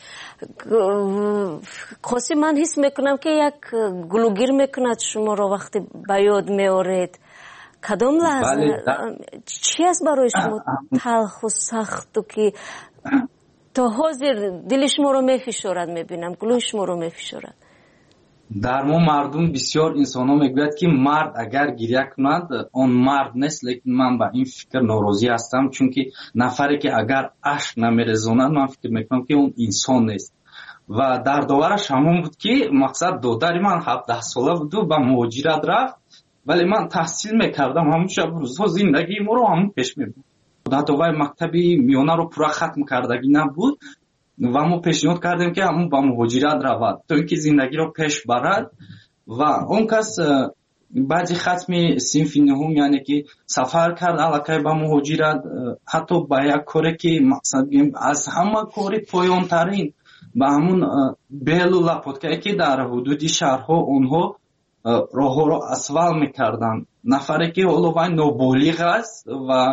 قاسم، من حس میکنم که یک گلوگیر میکند شما رو وقتی به یاد میارید. کدام لحظه چی است برای شما تلخ و سخت و که تا حاضر دل شما رو میفشارد؟ میبینم گلوی شما رو میفشارد. در ما مردم بسیار انسان ها میگوید که مرد اگر گریه کند اون مرد نیست، لیکن من با این فکر ناراضی هستم، چون که نفری که اگر اشک نمیرزاند من فکر میکنم که اون انسان نیست. و دردآورش همون بود که مقصد دختر من 17 ساله بود و به مهاجرت رفت، ولی من تحصیل میکردم، همون شب روزها زندگی ما رو همون پیش میبرد. حتی وای مکتبی میانه رو پورا ختم کردگی نبود و ما پیشنهاد کردیم که همون با مهاجرت رود تا اینکه زندگی رو پیش برد. و اون کس بعد ختم صنف نهم یعنی که سفر کرد علاقه با مهاجرت، حتی با یک کاری که مقصد از همه کاری پایان ترین با همون بیلو لپوتکایی که در حدود شهرها اونها راه رو اسفال میکردن. نفری که اولوان نوبالیغ است و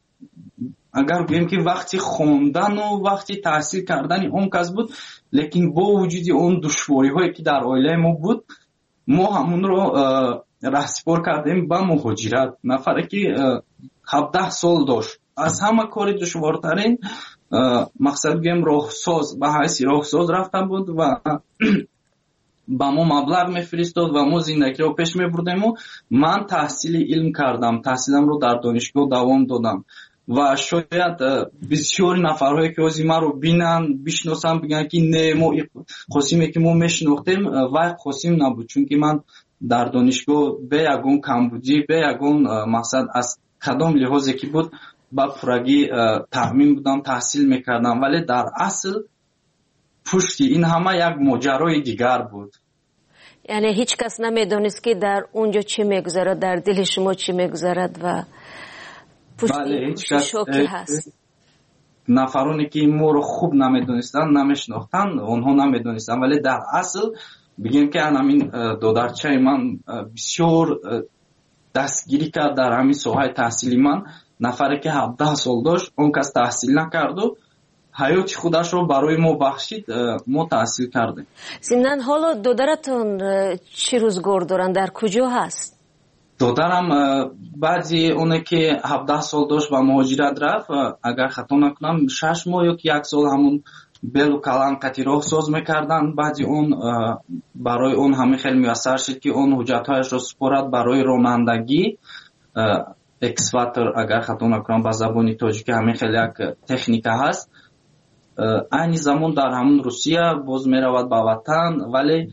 اگر بگیم که وقتی خوندن و وقتی تحصیل کردن اون کس بود، لیکن با وجود اون دشواری هایی که در عائله ما بود ما همون رو رهسپار کردیم به مهاجرت. نفری که 17 سال داشت، از همه کار دشوارترین مقصد بگیم راهساز، به حیث راهساز رفتن بود و با ما مبلغ میفرستاد و ما زندگی رو پیش میبردیم. و من تحصیل علم کردم، تحصیلم رو در دانشگاه دوام دادم و شاید بسیار نفرهایی که از ما رو بینن بشناسن بگن که نه ما قاسمی که ما میشناختیم و قاسم نبود، چون که من در دانشگاه به یگون کمبودی به یگون مقصد از کدام لحاظی که بود با پرگی تأمین بودم، تحصیل میکردم، ولی در اصل پشتی این همه یک ماجرای دیگر بود. یعنی هیچ کس نمیدونست که در اونجا چی میگذرد، در دل شما چی میگذرد و پشتی شوکی هست. نفرانی که ما رو خوب نمیدونستن نمیشناختن اونها نمیدونستن، ولی در اصل بگیم که همین دودرچه من بسیار دستگیری کرد در همین ساحه تحصیلی من. نفری که 17 سال داشت اون کس تحصیل نکرد و حیات خودش رو برای ما بخشید، ما تحصیل کردیم. ضمناً حالا دودرتون چی روزگار دارن، در کجا هست؟ دودرم بعضی اونه که 17 سال داشت و مهاجرت رفت، اگر خطا نکنم 6 ماه یا 1 سال همون بلو کلان قطیراه ساز میکردن. بعضی اون برای اون همه خیلی میسر شد که اون حجتهایش رو سپرد برای رانندگی اکسواتر، اگر خطا نکنم به زبانی تاجیکی همه خیلی یک تکنیک هست. این زمان در همون روسیه باز میرود به وطن، ولی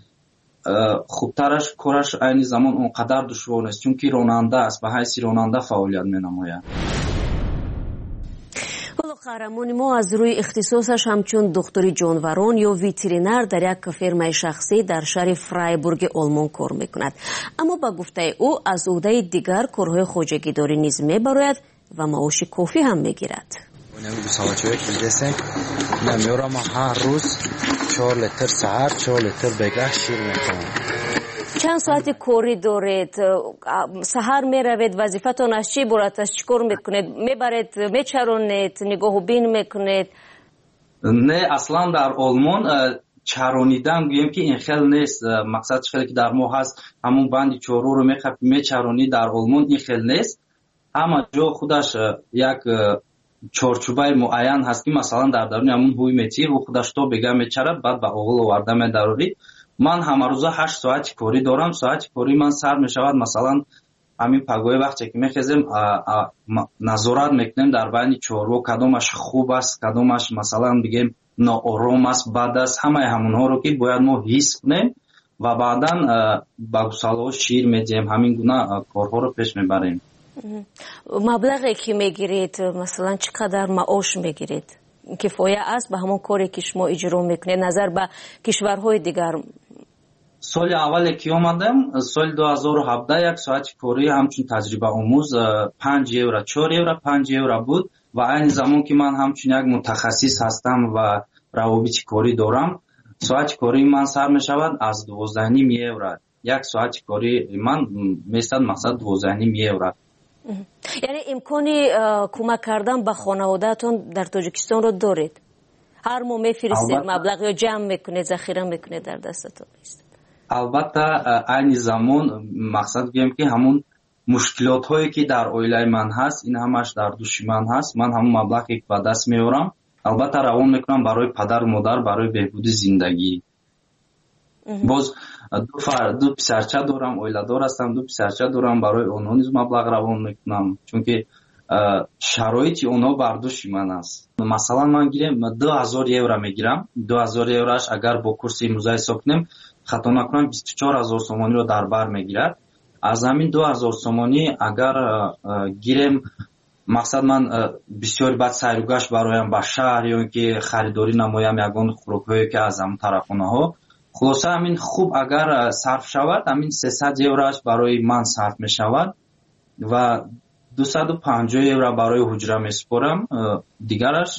خوبترش کارش این زمان اونقدر دشوار است چون که راننده است، به حیث راننده فعالیت می-نماید. قهرمان ما از روی اختصاصش همچون دکتری جانوران یا ویترینر در یک فرمای شخصی در شهر فرایبورگ آلمان کار میکند، اما با گفته او از عهده دیگر کارهای خواجگیداری نیز میبراید و معاش کافی هم میگیرد. гусалачои десем намёрам ҳар рӯз 4 литр саҳар 4 литр бегах шир мехӯрам. чанд соати корӣ доред? саҳар меравед, вазифатон аз чӣ иборат аст? чӣ кор мекунед? мебаред, мечаронед, нигоҳубин мекунед? не, аслан дар олмон чаронидан гӯем ки ин хел нест. мақсад чӣ хеле ки дар мо ҳаст, ҳамун банди чорӯро мечаронӣ. дар олмон ин хел нест. ҳама ҷо худаш як чорчӯбаи муайян ҳаст ки масалан дар даруни ҳамун ҳуй метир ӯ худаш то бега мечарад, баъд ба оғил оварда медарорӣ. ман ҳамарӯза 8 соати корӣ дорам. соати корӣ ман сар мешавад, масалан ҳамин пагои вақте ки мехезем назорат мекунем дар байни чорво, кадомаш хуб аст, кадомаш масалан бигем ноором аст, бад аст. ҳамаи ҳамонҳоро ки бояд мо ҳис кунем ва баъдан ба гусалҳо шир медиҳем. ҳамин гуна корҳоро пеш мебарем. маблағе ки мегиред, масалан чӣ қадар маош мегиред? кифоя аст ба ҳамон коре ки шумо иҷро мекунед назар ба кишварҳои дигар? соли аввале ки омадам, соли 2017, як соати корӣ ҳамчун таҷрибаомӯз 5 евро, 4 евро, 5 евро буд ва айни замон ки ман ҳамчун як мутахассис ҳастам ва равобити корӣ дорам, соати корӣ ман сар мешавад аз 12.5 евро. як соати корӣ ман местад мақсад 12.5 евро. яъне имкони кӯмак кардан ба хонаводаатон дар тоҷикистонро доред? ҳар моҳ мефиристед маблағ ё ҷамъ мекунед, захира мекунед дар дастатон? албатта айни замон мақсад гӯем ки ҳамун мушкилотҳое ки дар оилаи ман ҳаст, ин ҳамаш дар души ман ҳаст. ман ҳамун маблағе ба даст меорам, албатта равон мекунам барои падару модар, барои беҳбуди зиндагӣ. боз ду писарча дорам, оиладор ҳастам, ду писарча дорам, барои онҳо низ маблағ равон мекунам, чунки шароити онҳо бар души ман аст. масалан ман гирем 2000 евро мегирам. 2000 евроаш агар бо курси имрӯза ҳисоб кунем, хато накунам 24000 сомониро дар бар мегирад. аз ҳамин 2000 сомонӣ агар гирем, мақсад ман бисёр баъд сайругашт бароям ба шаҳр ё ин ки харидорӣ намоям ягон хӯрокҳое ки аз ҳамун тарафхонаҳо. хулоса ҳамин хуб агар сарф шавад, ҳамин 300 евроаш барои ман сарф мешавад ва 250 евро барои ҳуҷра месупорам. дигараш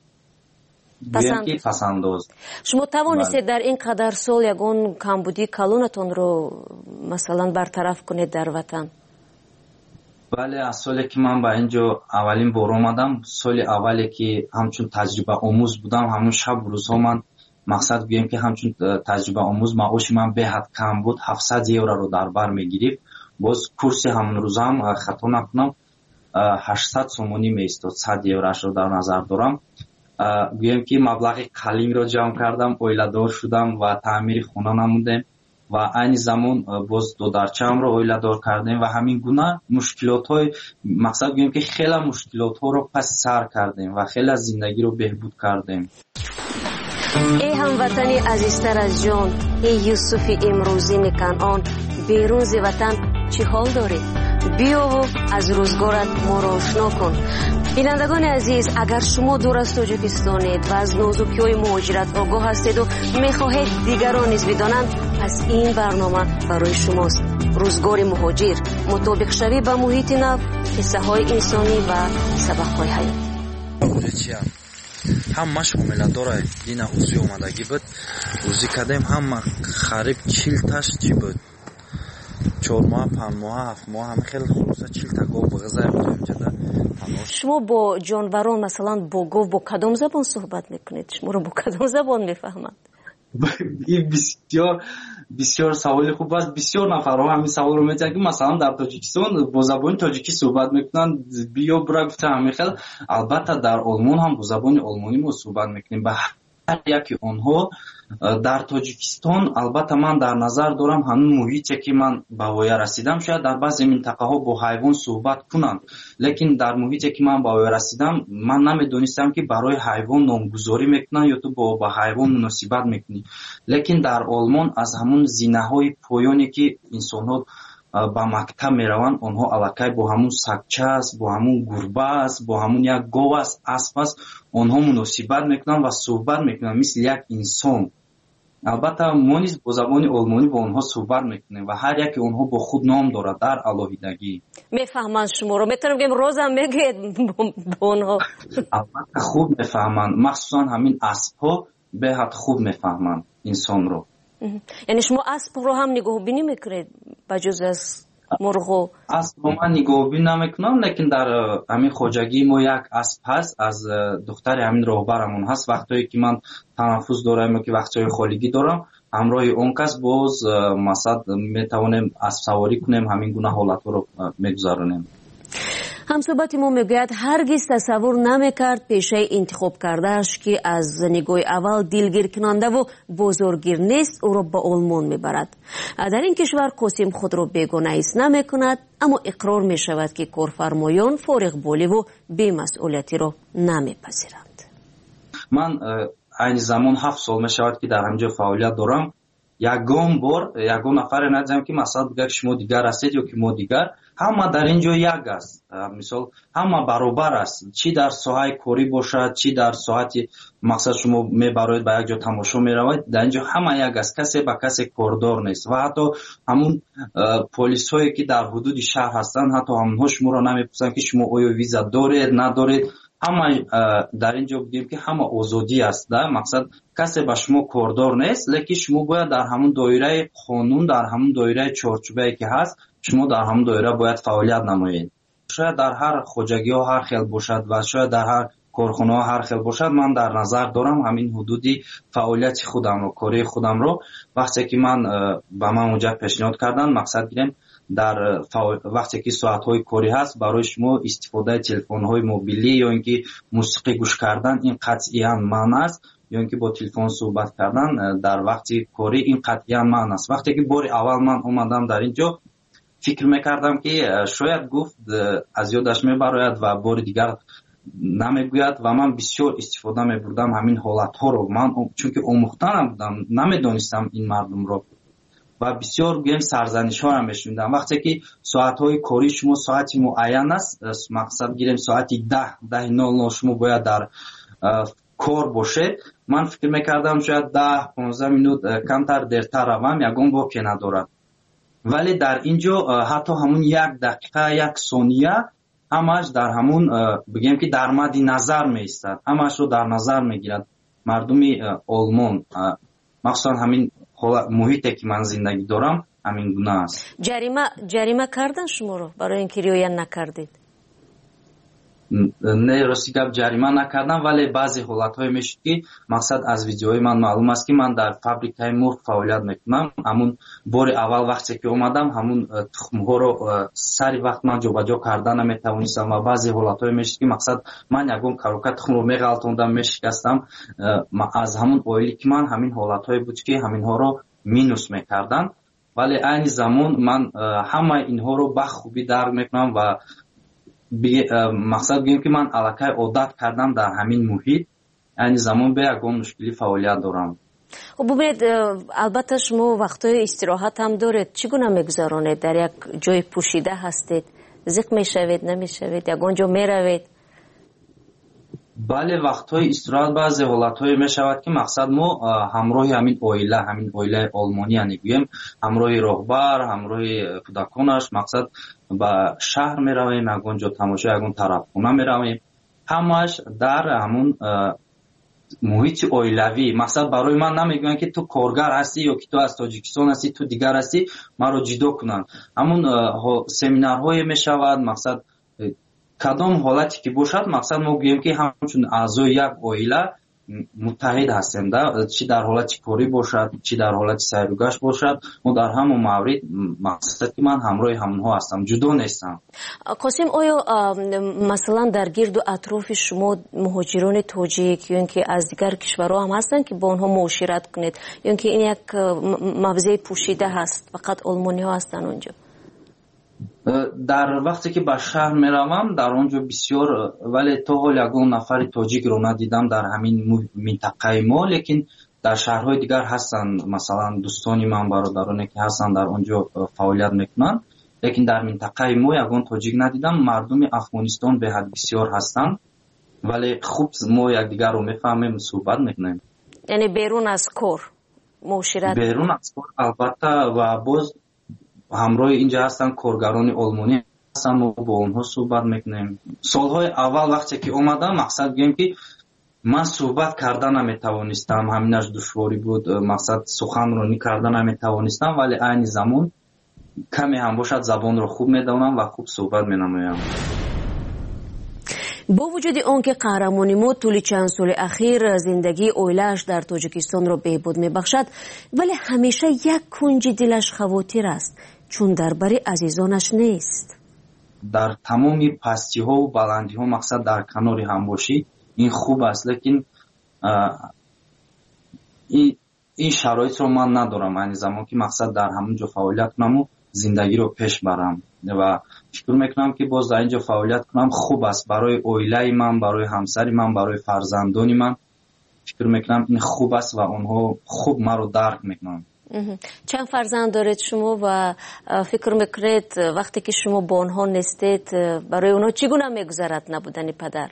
пасандоз. шумо тавонистед дар ин қадар сол ягон камбудии калонатонро масалан бартараф кунед дар ватан? бале, аз соле ки ман ба ин ҷо аввалин бор омадам, соли аввале ки ҳамчун таҷрибаомӯз будам, ҳамун шабу рӯзҳо ман мақсад гӯем ки ҳамчун таҷрибаомӯз маоши ман беҳад кам буд, 700 евроро дар бар мегирифт. боз курси ҳамун рӯзам хато накунам 800 сомонӣ меистод. 100 евроашро дар назар дорам. гӯем ки маблағи қалинро ҷамъ кардам, оиладор шудам ва таъмири хона намудем ва айни замон боз додарчаамро оиладор кардем ва ҳамин гуна мушкилотҳои, мақсад гӯем ки хела мушкилотҳоро паси сар кардем ва хела зиндагиро беҳбуд кардем. ای هموطنی عزیزتر از جان، ای یوسف امروزین کنعان، بیرون ز وطن چه حال داری؟ بیا و از روزگارت ما را آشنا کن. بینندگان عزیز، اگر شما دور از تاجیکستانید و از نازکی‌های مهاجرت آگاه هستید و می‌خواهید دیگران نیز بدانند، پس این برنامه برای شماست. روزگار مهاجر، مطابق شوی با محیط نو، قصه‌های انسانی و سبق‌های حیاتی. ҳамаш ҳомиладорай дина ӯзи омадагӣ буд. ӯзи кардем ҳама хариб 40 таш чӣ буд, 4 моҳа, 5 моҳа, 7 моҳа, ҳама хел хулоса 40 та гов бағазаем ҷада. шумо бо ҷонварон масалан бо гов бо кадом забон суҳбат мекунед? шуморо бо кадом забон мефаҳмад? бисёр саволи хуб аст. бисёр нафарҳо ҳамин саволро метиҳанд ки масалан дар тоҷикистон бо забони тоҷикӣ суҳбат мекунанд, биё бура гуфтам ҳамин хел. албатта дар олмон ҳам бо забони олмонӣ мо суҳбат мекунем. ба ҳар яки онҳо дар тоҷикистон албатта ман дар назар дорам ҳамин муҳите ки ман ба воя расидам, шояд дар баъзе минтақаҳо бо ҳайвон суҳбат кунанд, лекин дар муҳите ки ман ба воя расидам, ман намедонистам ки барои ҳайвон номгузорӣ мекунанд ё ту ба ҳайвон муносибат мекунӣ. лекин дар олмон аз ҳамун зинаҳои поёне ки инсонҳо ба мактаб мераванд, онҳо аллакай бо ҳамун сагча аст, бо ҳамун гурба аст, бо ҳамун як гов аст, асп аст, онҳо муносибат мекунанд ва суҳбат мекунанд мисли як инсон. албатта мо низ бо забони олмонӣ бо онҳо суҳбат мекунем ва ҳар яки онҳо бо худ ном дорад дар алоҳидагӣ. мефаҳманд шуморо? метавонам бигем розам мегӯед бо онҳо? албатта хуб мефаҳманд, махсусан ҳамин аспҳо беҳад хуб мефаҳманд инсонро. яъне шумо аспро ҳам нигоҳубинӣ мекунед ба ҷуз аз мурғо? аспро ман нигоҳубинӣ намекунам, лекин дар ҳамин хоҷагӣ мо як асп ҳаст, аз духтари ҳамин роҳбарамон ҳаст. вақтое ки ман танаффус дорам ё ки вақтҳои холигӣ дорам, ҳамроҳи он кас боз масад метавонем аспсаворӣ кунем, ҳамин гуна ҳолатҳоро мегузаронем. ҳамсӯҳбати мо мегӯяд ҳаргиз тасаввур намекард пешаи интихоб кардааш ки аз нигоҳи аввал дилгиркунандаву бозоргир нест, ӯро ба олмон мебарад. дар ин кишвар қосим худро бегона ҳис намекунад, аммо иқрор мешавад ки корфармоён фориғболиву бемасъулиятиро намепазиранд. ман айни замон 7 сол мешавад ки дар ҳамҷо фаъолият дорам. ягон бор ягон нафаре надидам ки масалан бигӯяд шумо дигар ҳастед ё ки мо дигар. ҳама дар ин ҷо як аст. мисол ҳама баробар аст, чӣ дар соҳаи корӣ бошад, чӣ дар соати мақсад шумо мебароед ба як ҷо тамошо меравед, дар ин ҷо ҳама як аст, касе ба касе кордор нест. ва ҳатто ҳамун полисҳое ки дар ҳудуди шаҳр ҳастанд, ҳатто ҳамонҳо шуморо намепурсанд ки шумо оё виза доред надоред. ҳама дар ин ҷо бигӯем ки ҳама озодӣ аст, да мақсад касе ба шумо кордор нест, лекин шумо бояд дар ҳамун доираи қонун, дар ҳамун доираи чорчӯбае ки ҳаст, шумо дар ҳамун доира бояд фаъолият намоед. шояд дар ҳар хоҷагиҳо ҳар хел бошад ва шояд дар ҳар корхонаҳо ҳар хел бошад. ман дар назар дорам ҳамин ҳудуди фаъолияти худамро, кории худамро. вақте ки ман ба ман муҷаб пешниҳод карданд, мақсад гирем дар вақте ки соатҳои корӣ ҳаст, барои шумо истифодаи телефонҳои мобилӣ ё ин ки мусиқӣ гӯш кардан, ин қатъиян маън аст, ё ин ки бо телефон суҳбат кардан дар вақти корӣ, ин қатъиян маън аст. вақте ки бори аввал ман омадам дар ин ҷо, фикр мекардам ки шояд гуфт аз ёдаш мебарояд ва бори дигар намегӯяд ва ман бисёр истифода мебурдам ҳамин ҳолатҳоро. ман чунки омӯхта набудам, намедонистам ин мардумро ва бисёр гӯем сарзанишҳоам мешунидам. вақте ки соатҳои корӣ шумо соати муайян аст, мақсад гирем соати 10:00 шумо бояд дар кор бошед. ман фикр мекардам шояд 10-15 минут камтар дертар равам, ягон воке надорад. вале дар ин ҷо ҳатто ҳамун 1 дақиқа 1 сония ҳамааш дар ҳамун бигем ки дар мадди назар меистад, ҳамаашро дар назар мегирад мардуми олмон. махсусан ҳамин муҳите ки ман зиндагӣ дорам ҳамин гуна аст. ҷарима кардан шуморо барои ин ки риоя накардед? не, рости гап ҷарима накардам, вале баъзе ҳолатҳое мешуд ки мақсад аз видеои ман маълум аст ки ман дар фабрикаи мурғ фаъолият мекунам. ҳамун бори аввал вақте ки омадам, ҳамун тухмҳоро сари вақт ман ҷобаҷо карда наметавонистам ва баъзе ҳолатҳое мешуд ки мақсад ман ягон карока тухмро меғалтондам, мешикастам. аз ҳамун оили ки ман ҳамин ҳолатҳое буд ки ҳаминҳоро минус мекарданд. вале айни замон ман ҳамаи инҳоро бахубӣ дарк мекунам ва мақсад гӯем ки ман аллакай одат кардам дар ҳамин муҳит. айни замон бе ягон мушкилӣ фаъолият дорам. бубинед, албатта шумо вақтҳои истироҳат ҳам доред. чӣ гуна мегузаронед? дар як ҷои пӯшида ҳастед? зиқ мешавед, намешавед? ягон ҷо меравед? бале, вақтҳои истироҳат баъзе ҳолатҳое мешавад ки мақсад мо ҳамроҳи ҳамин оилаи олмонӣ гӯем, ҳамроҳи роҳбар, ҳамроҳи кӯдаконаш мақсад ба шаҳр меравем, ягон ҷо тамошо, ягон тарабхона меравем. ҳамааш дар ҳамун муҳити оилавӣ. мақсад барои ман намегӯянд ки ту коргар ҳастӣ ё ки ту аз тоҷикистон ҳастӣ, ту дигар ҳастӣ, маро ҷудо кунанд. ҳамун семинарҳое мешавад, мақсад кадом ҳолате ки бошад, мақсад мо гӯем ки ҳамчун аъзои як оила муттаҳид ҳастем, да, чӣ дар ҳолати корӣ бошад, чӣ дар ҳолати сайругашт бошад, мо дар ҳамон маврид мақсад ки ман ҳамроҳи ҳамонҳо ҳастам, ҷудо нестам. қосим, оё масалан дар гирду атрофи шумо муҳоҷирони тоҷик ё ин ки аз дигар кишварҳо ҳам ҳастанд ки бо онҳо муошират кунед, ё ин ки ин як мавзеи пӯшида ҳаст, фақат олмониҳо ҳастанд он ҷо? дар вақте ки ба шаҳр меравам, дар он ҷо бисёр, вале то ҳол ягон нафари тоҷикро надидам дар ҳамин минтақаи мо, лекин дар шаҳрҳои дигар ҳастанд. масалан дӯстони ман, бародароне ки ҳастанд дар он ҷо фаъолият мекунанд, лекин дар минтақаи мо ягон тоҷик надидам. мардуми афғонистон беҳад бисёр ҳастанд, вале хуб мо якдигарро мефаҳмем, суҳбат мекунем. яъне берун аз кор? معاشرت بیرون از کار البته و باز همراه اینجا هستن کارگران آلمانی هستن، ما با اونها صحبت میکنیم. سالهای اول وقتی که اومدم مقصد گیم که من صحبت کردن نمیتوانستم، همینش دشواری بود، مقصد سخنرانی کردن نمیتوانستم، ولی عین زمان کمی هم باشد زبان رو خوب میدونم و خوب صحبت مینمایم. با وجود آنکه قهرمانی ما طول چند سال اخیر زندگی اویلش در تاجیکستان را بهبود میبخشد، ولی همیشه یک کنج دلش خواطر است، چون درباره عزیزانش نیست. در تمامی پستی ها و بلندی ها مقصد در کناری هم باشی این خوب است، لیکن این شرایط رو من ندارم. این زمان که مقصد در همونجا فعالیت کنم و زندگی رو پیش برم و فکر میکنم که باز در اینجا فعالیت کنم خوب است برای اویله من، برای همسری من، برای فرزندانی من. فکر میکنم این خوب است و اونها خوب ما رو درک میکنن. چند فرزند دارید شما و فکر میکنید وقتی که شما با اونها نیستید برای اونها چگونه میگذرد نبودن پدر؟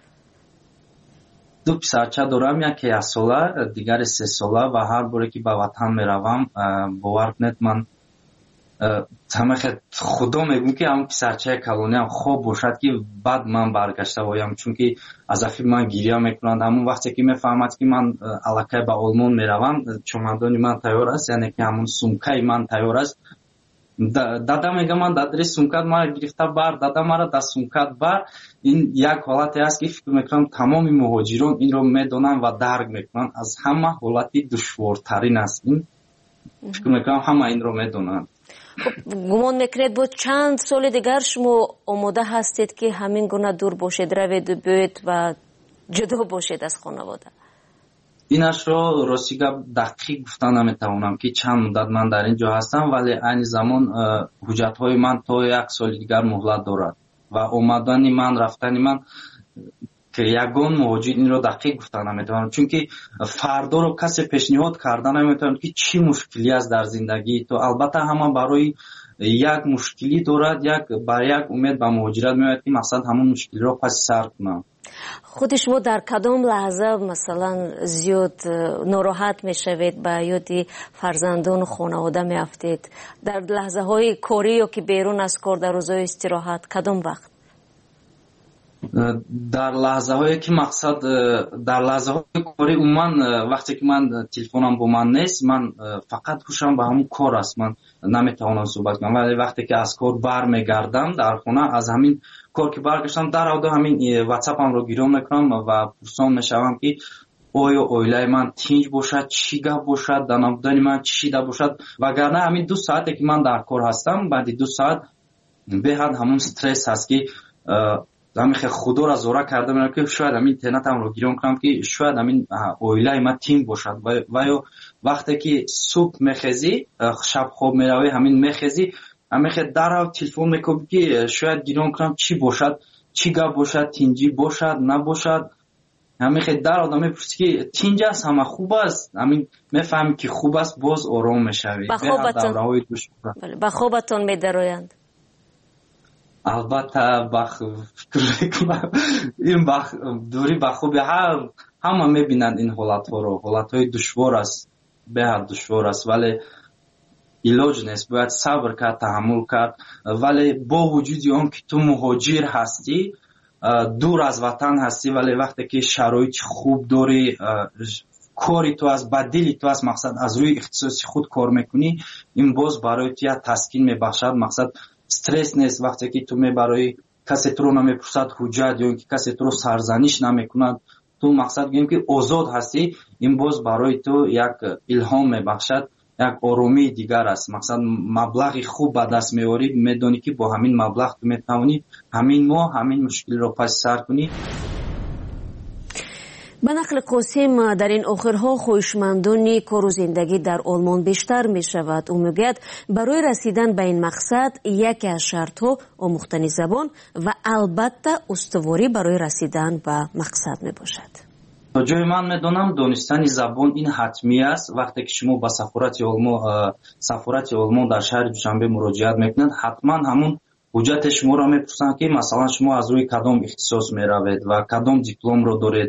2 پسرچه دارم، یکی 1 ساله دیگر 3 ساله و هر باره که به وطن میروم باور کنید من همه خدا میگم که هم پسرچه کلونی هم خوب باشد که بعد من برگشته بایم، چون که از افی من گریه میکنند. همون وقتی که میفهمد که من علاقه به آلمان میروم چمدانی من تیار است، یعنی که همون سومکای من تیار است. دادا میگه من دادری سومکات ما گرفته بر، دادا مرا در سومکات بر. این یک حالتی است که فکر میکنم تمامی مهاجران این رو میدونن و درک میکنن. از همه حالتی دشوارترین است این، فکر میکنم همه این رو میدونن. گمان میکنید با چند سال دیگر شما آماده هستید که همین گونه دور باشید، روید و بیایید و جدا باشید از خانواده؟ اینش رو راستی دقیق گفتن نمیتوانم که چند مدت من در اینجا هستم، ولی این زمان حجت های من تا 1 سال دیگر مهلت دارد و آمدن من رفتن من که یگان مهاجر این رو دقیق گفتن نمیتوانم، چون که فردا رو کسی پیشنهاد کردن نمیتوانم که چی مشکلی است در زندگی. تو البته همه برای یک مشکلی دارد، برای یک امید به مهاجرت میاد که مقصد همون مشکلی رو پس سر کنم. خود شما در کدام لحظه مثلا زیاد ناراحت میشوید، به یاد فرزندان و خانواده میافتید؟ در لحظه های کاری یا که بیرون از کار، در روزهای استراحت، کدام وقت؟ در لحظه هایی که مقصد در لحظه های کاری من وقتی که من تلفنم با من نیست، من فقط گوشم به همون کار است، من نمیتوانم صحبت کنم. ولی وقتی که از کار برمیگردم در خونه، از همین کار که برگشتم در حد همین واتساپم رو گیرم میکنم و پرسان میشوم که آیا اویله من تینج باشد، چی گپ باشد، در نبودن من چی شده باشد. وگرنه همین 2 ساعتی که من در کار هستم، بعد 2 ساعت به حد همون استرس هست که همین خدا را زوره کرده میرم که شاید همین اینترنتم رو گیرم کنم که شاید همین اویله ما تیم باشد. و یا وقتی که صبح میخیزی، شب خواب میروی، همین میخیزی همین در تلفن میکنم که شاید گیرم کنم چی باشد، چی گپ باشد، تینجی باشد نباشد. همین در آدم میپرسی که تینج است همه خوب است، همین میفهمی که خوب است، باز آرام میشوی. به خوابتون میدرویند؟ البته فکر میکنم این دوری به خوبی همه میبینند این حالت ها رو. حالت های دشوار است، به حد دشوار است، ولی علاج نیست، باید صبر کرد، تحمل کرد. ولی با وجودی اون که تو مهاجر هستی، دور از وطن هستی، ولی وقتی که شرایط خوب داری، کاری تو از بدلی تو از مقصد از روی اختصاصی خود کار میکنی، این باز برای تو تسکین میبخشد. مقصد استرس نیست. وقتی که تو برای کسی تو رو نمیپرسد حجت یا اینکه کسی تو رو سرزنش نمیکند، تو مقصد گیم که آزاد هستی، این باز برای تو یک الهام میبخشد، یک آرامی دیگر است. مقصد مبلغی خوب به دست میاری، میدونی که با همین مبلغ تو میتوانی همین ماه همین مشکل رو پس سر کنی. به نقل قاسم در این آخرها خویشمندانی کار و زندگی در آلمان بیشتر می شود. او میگوید برای رسیدن به این مقصد یکی از شرطها آموختن زبان و البته استواری برای رسیدن به مقصد می باشد. تا جای من میدونم دانستن زبان این حتمی است. وقتی که شما به سفارت آلمان در شهر دوشنبه مراجعت میکنید، حتما همون حجت شما را میپرسند که مثلا شما از روی کدام اختصاص میروید و کدام دیپلم رو دارید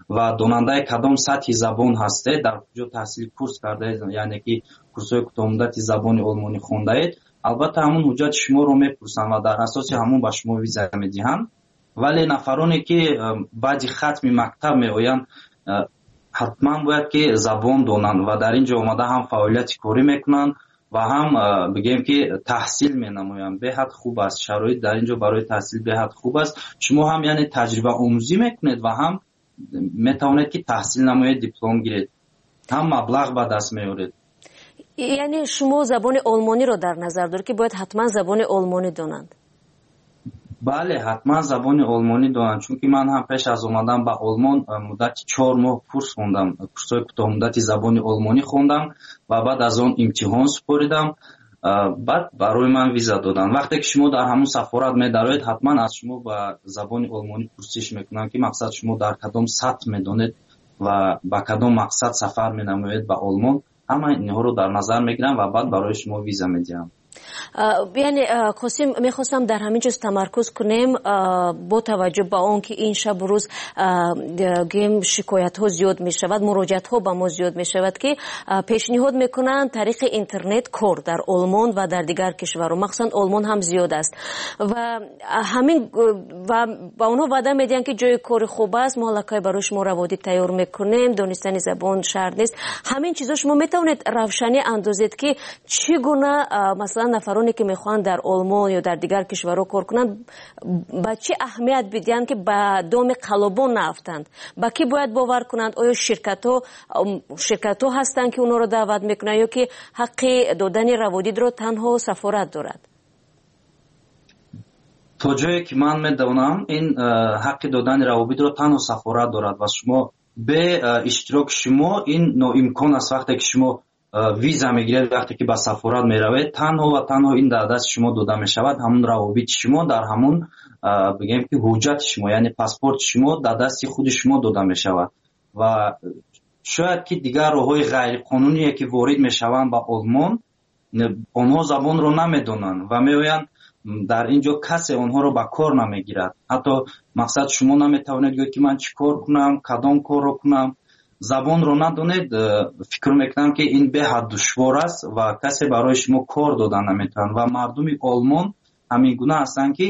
ва донандаи кадом сатҳи забон ҳастед, дар куҷо таҳсили курс кардаед, яъне ки курсҳои кӯтоҳмуддати забони олмонӣ хондаед, албатта ҳамун ҳуҷҷати шуморо мепурсанд ва дар асоси ҳамун ба шумо виза медиҳанд. вале нафароне ки баъди хатми мактаб меоянд, ҳатман бояд ки забон донанд ва дар ин ҷо омада ҳам фаъолияти корӣ мекунанд ва ҳам бигем ки таҳсил менамоянд. беҳад хуб аст, шароит дар ин ҷо барои таҳсил беҳад хуб аст. шумо ҳам яъне таҷрибаомӯзӣ мекунед ва ҳам метавонед ки таҳсил намоед, диплом гиред, ҳам маблағ ба даст меоред. яъне шумо забони олмониро дар назар доред ки бояд ҳатман забони олмонӣ донанд? бале, ҳатман забони олмонӣ донанд, чунки ман ҳам пеш аз омадан ба олмон муддати 4 моҳ курс хондам, курсҳои кӯтоҳмуддати забони олмонӣ хондам ва баъд аз он имтиҳон супоридам, баъд барои ман виза доданд. вақте ки шумо дар ҳамун сафорат медароед, ҳатман аз шумо ба забони олмонӣ пурсиш мекунанд ки мақсад шумо дар кадом сатҳ медонед ва ба кадом мақсад сафар менамоед ба олмон. ҳама инҳоро дар назар мегирам ва баъд барои шумо виза медиҳам. яъне қосим, мехостам дар ҳамин ҷоз тамаркуз кунем бо таваҷҷӯҳ ба он ки ин шабу рӯз гӯем шикоятҳо зиёд мешавад, муроҷиатҳо ба мо зиёд мешавад ки пешниҳод мекунанд тариқи интернет кор дар олмон ва дар дигар кишварҳо, махсусан олмон ҳам зиёд аст ва ҳамин ва ба онҳо ваъда медиҳанд ки ҷои кори хуб аст, мо аллакай барои шумо раводид тайёр мекунем, донистани забон шарт нест. ҳамин чизо шумо метавонед равшанӣ андозед ки чӣ гуна масалан нафароне ки мехоҳанд дар олмон ё дар дигар кишварҳо кор кунанд ба чӣ аҳамият бидиҳанд ки ба доми қалобон наафтанд? ба кӣ бояд бовар кунанд? оё ширкатҳо ҳастанд ки онҳоро даъват мекунанд ё ки ҳаққи додани раводидро танҳо сафорат дорад? то ҷое ки ман медонам, ин ҳаққи додани раводидро танҳо сафорат дорад ва шумо бе иштироки шумо ин ноимкон аст. вақте ки шумо виза мегиред, вақте ки ба сафорат меравед, танҳо ва танҳо ин дар дасти шумо дода мешавад, ҳамун равобити шумо дар ҳамун бигем ки ҳуҷҷати шумо, яъне паспорти шумо дар дасти худи шумо дода мешавад ва шояд ки дигар роҳҳои ғайриқонуние ки ворид мешаванд ба олмон, онҳо забонро намедонанд ва меоянд дар ин ҷо касе онҳоро ба кор намегирад. ҳатто мақсад шумо наметавонед гӯед ки ман чӣ кор кунам, кадом корро кунам, забонро надонед, фикр мекунам ки ин беҳад душвор аст ва касе барои шумо кор дода наметавонад ва мардуми олмон ҳамин гуна ҳастанд ки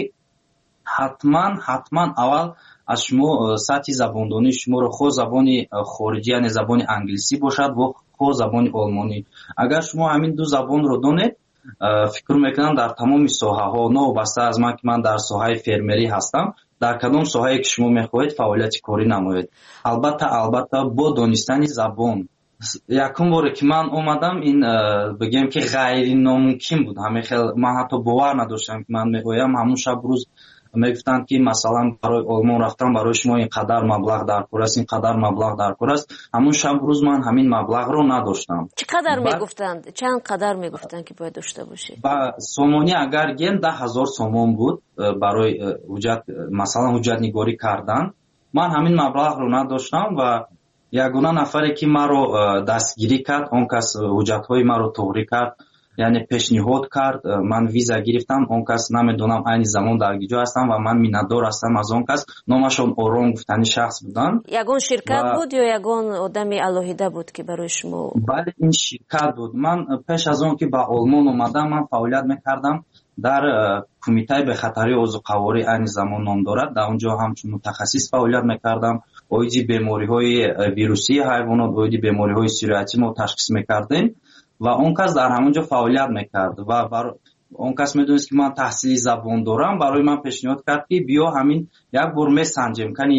ҳатман аввал аз шумо сатҳи забондонии шуморо хо забони хориҷӣ, яъне забони англисӣ бошад ва хо забони олмонӣ, агар шумо ҳамин ду забонро донед, фикр мекунам дар тамоми соҳаҳо, новобаста аз ман ки ман дар соҳаи фермерӣ ҳастам, дар кадом соҳае ки шумо мехоҳед фаъолияти корӣ намоед. албатта бо донистани забон. якум боре ки ман омадам, ин бигем ки ғайриномумкин буд. ман ҳатто бовар надоштам ки ман меоям, ҳамун шаб рӯз мегуфтанд ки масалан барои олмон рафтан барои шумо ин қадар маблағ дар кор аст, ин қадар маблағ дар кор аст. ҳамун шаб рӯз ман ҳамин маблағро надоштам. чӣ қадар мегуфтанд? чанд қадар мегуфтанд ки бояд дошта бошед? ба сомонӣ агар гем 10,000 сомон буд барои ҳуҷҷат, масалан ҳуҷҷатнигорӣ кардан. ман ҳамин маблағро надоштам ва ягона нафаре ки маро дастгирӣ кард, он кас ҳуҷҷатҳои маро тоғрӣ кард, яъне пешниҳод кард, ман виза гирифтам. он кас намедонам айни замон дар гиҷо ҳастам ва ман миннатдор ҳастам аз он кас. номашон Ором гуфтани шахс буданд. ягон ширкат буд ё ягон одами алоҳида буд ки барои шумо? бале, ин ширкат буд. ман пеш аз он ки ба олмон омадам, ман фаъолият мекардам дар кумитаи бехатарии озуқаворӣ, айни замон ном дорад. дар он ҷо ҳамчун мутахассис фаъолият мекардам. оиди бемориҳои вирусии ҳайвонот, оиди бемориҳои сироятӣ мо ташхис мекардем ва он кас дар ҳамон ҷо фаъолият мекард ва он кас медонист ки ман таҳсили забон дорам. барои ман пешниҳод кард ки биё ҳамин як бор месанҷем кани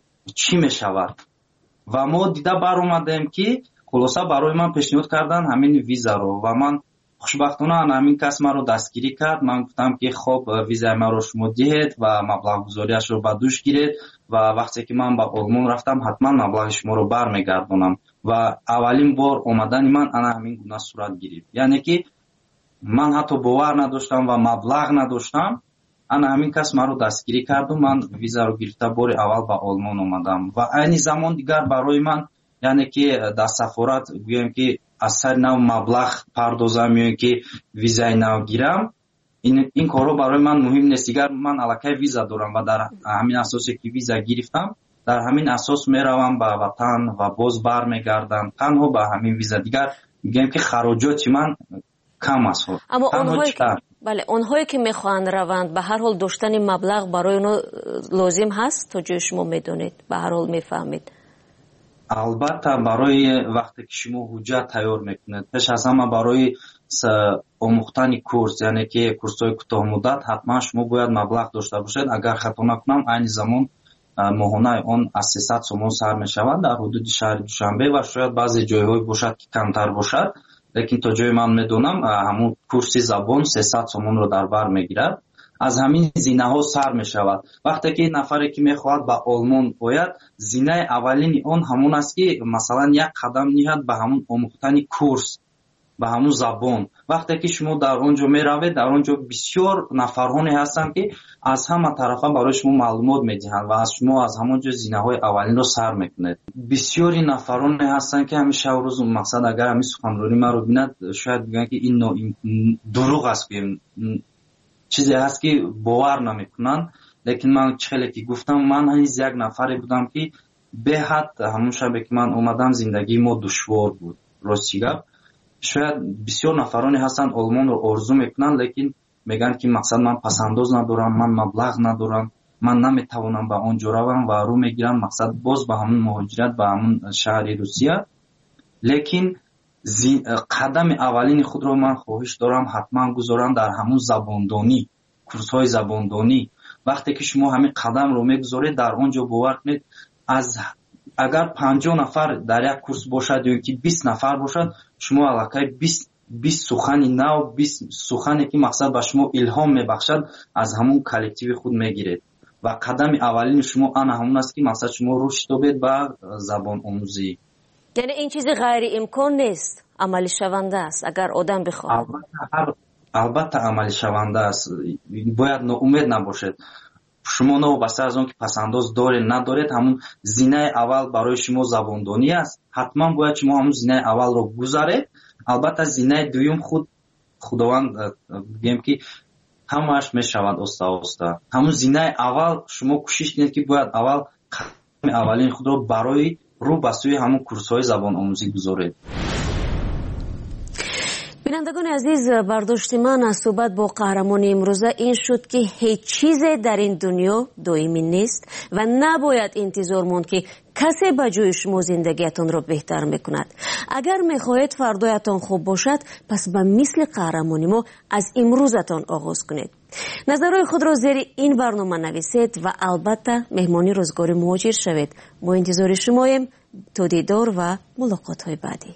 чӣ мешавад ва мо дида баромадем ки хулоса барои ман пешниҳод кардан ҳамин визаро ва ман хушбахтона ҳамин кас маро дастгирӣ кард. ман гуфтам ки хоб визаи маро шумо диҳед ва маблағгузориашро ба дӯш гиред ва вақте ки ман ба олмон рафтам ҳатман маблағи шуморо бармегардонам ва аввалин бор омадани ман ана ҳамин гуна сурат гирифт. яъне ки ман ҳатто бовар надоштам ва маблағ надоштам. ана ҳамин кас маро дастгирӣ карду ман визаро гирифта бори аввал ба олмон омадам ва айни замон дигар барои ман, яъне ки дар сафорат гӯем ки аз сари нав маблағ пардозам ё ки визаи нав гирам, ин корро барои ман муҳим нест. дигар ман аллакай виза дорам ва дар ҳамин асосе ки виза гирифтам, дар ҳамин асос мераванд ба ватан ва боз бармегарданд. танҳо ба ҳамин виза дигар мегӯям ки хароҷоти ман кам аст. аммо онҳое ки мехоҳанд раванд ба ҳар ҳол доштани маблағ барои онҳо лозим ҳаст, то ҷои шумо медонед, ба ҳар ҳол мефаҳмед? албатта барои вақте ки шумо ҳуҷҷат тайёр мекунед, пеш аз ҳама барои омӯхтани курс, яъне ки курсҳои кӯтоҳмуддат ҳатман шумо бояд маблағ дошта бошед. агар хато накунам айни замон моҳонаи он аз 300 сомон сар мешавад дар ҳудуди шаҳри Душанбе ва шояд баъзе ҷойҳое бошад ки камтар бошад, лекин то ҷои ман медонам ҳамун курси забон 300 сомонро дар бар мегирад. аз ҳамин зинаҳо сар мешавад. вақте ки нафаре ки мехоҳад ба олмон ояд, зинаи аввалини он ҳамун аст ки масалан як қадам ниҳад ба ҳамун омӯхтани курс, ба ҳамун забон. вақте ки шумо дар он ҷо меравед, дар он ҷо бисёр нафарҳоне ҳастанд ки аз ҳама тарафа барои шумо маълумот медиҳанд ва аз шумо аз ҳамон ҷо зинаҳои аввалинро сар мекунед. бисёри нафароне ҳастанд ки ҳамин шаб рӯз мақсад агар ҳамин суханронӣ маро бинад, шояд бигӯянд ки ин дурӯғ аст, чизе ҳаст ки бовар намекунанд. лекин ман хеле ки гуфтам, ман ҳаниз як нафаре будам ки беҳад ҳамон шабе ки ман омадам зиндагии мо душвор буд. рости гап, шояд бисёр нафароне ҳастанд олмонро орзу мекунанд, лекин мегӯянд ки мақсад ман пасандоз надорам, ман маблағ надорам, ман наметавонам ба он ҷо равам ва рӯ мегирам мақсад боз ба ҳамун муҳоҷират ба ҳамун шаҳри Русия. лекин қадами аввалини худро ман хоҳиш дорам ҳатман гузорам дар ҳамун забондонӣ, курсҳои забондонӣ. вақте ки шумо ҳамин қадамро мегузоред, дар он ҷо бовар кунед, агар 50 нафар дар як курс бошад ё ки 20 нафар бошад, шумо аллакай 20 сухани нав, 20 сухане ки мақсад ба шумо илҳом мебахшад, аз ҳамун коллективи худ мегиред ва қадами аввалини шумо ана ҳамун аст ки мақсад шумо рушд ёбед ба забономӯзӣ. яъне ин чизи ғайриимкон нест, амалӣ шаванда аст агар одам бихоҳад. албатта амалӣ шаванда аст. бояд ноумед набошед. шумо новобаста аз он ки пасандоз доред надоред, ҳамун зинаи аввал барои шумо забондонӣ аст. ҳатман бояд шумо ҳамун зинаи аввалро гузаред. албатта зинаи дуюм худованд бигӯем ки ҳамааш мешавад оста оста. ҳамун зинаи аввал шумо кӯшиш кунед ки бояд аввал қадами аввалини худро барои рӯ ба сӯи ҳамун курсҳои забономӯзӣ гузоред. бинандагони азиз, бардошти ман аз суҳбат бо қаҳрамони имрӯза ин шуд ки ҳеҷ чизе дар ин дунё доимӣ нест ва набояд интизор монд ки касе ба ҷои шумо зиндагиятонро беҳтар мекунад. агар мехоҳед фардоятон хуб бошад, пас ба мисли қаҳрамони мо аз имрӯзатон оғоз кунед. назарҳои худро зери ин барнома нависед ва албатта меҳмони рӯзгори муҳоҷир шавед. мо интизори шумоем. то дидор ва мулоқотҳои баъдӣ.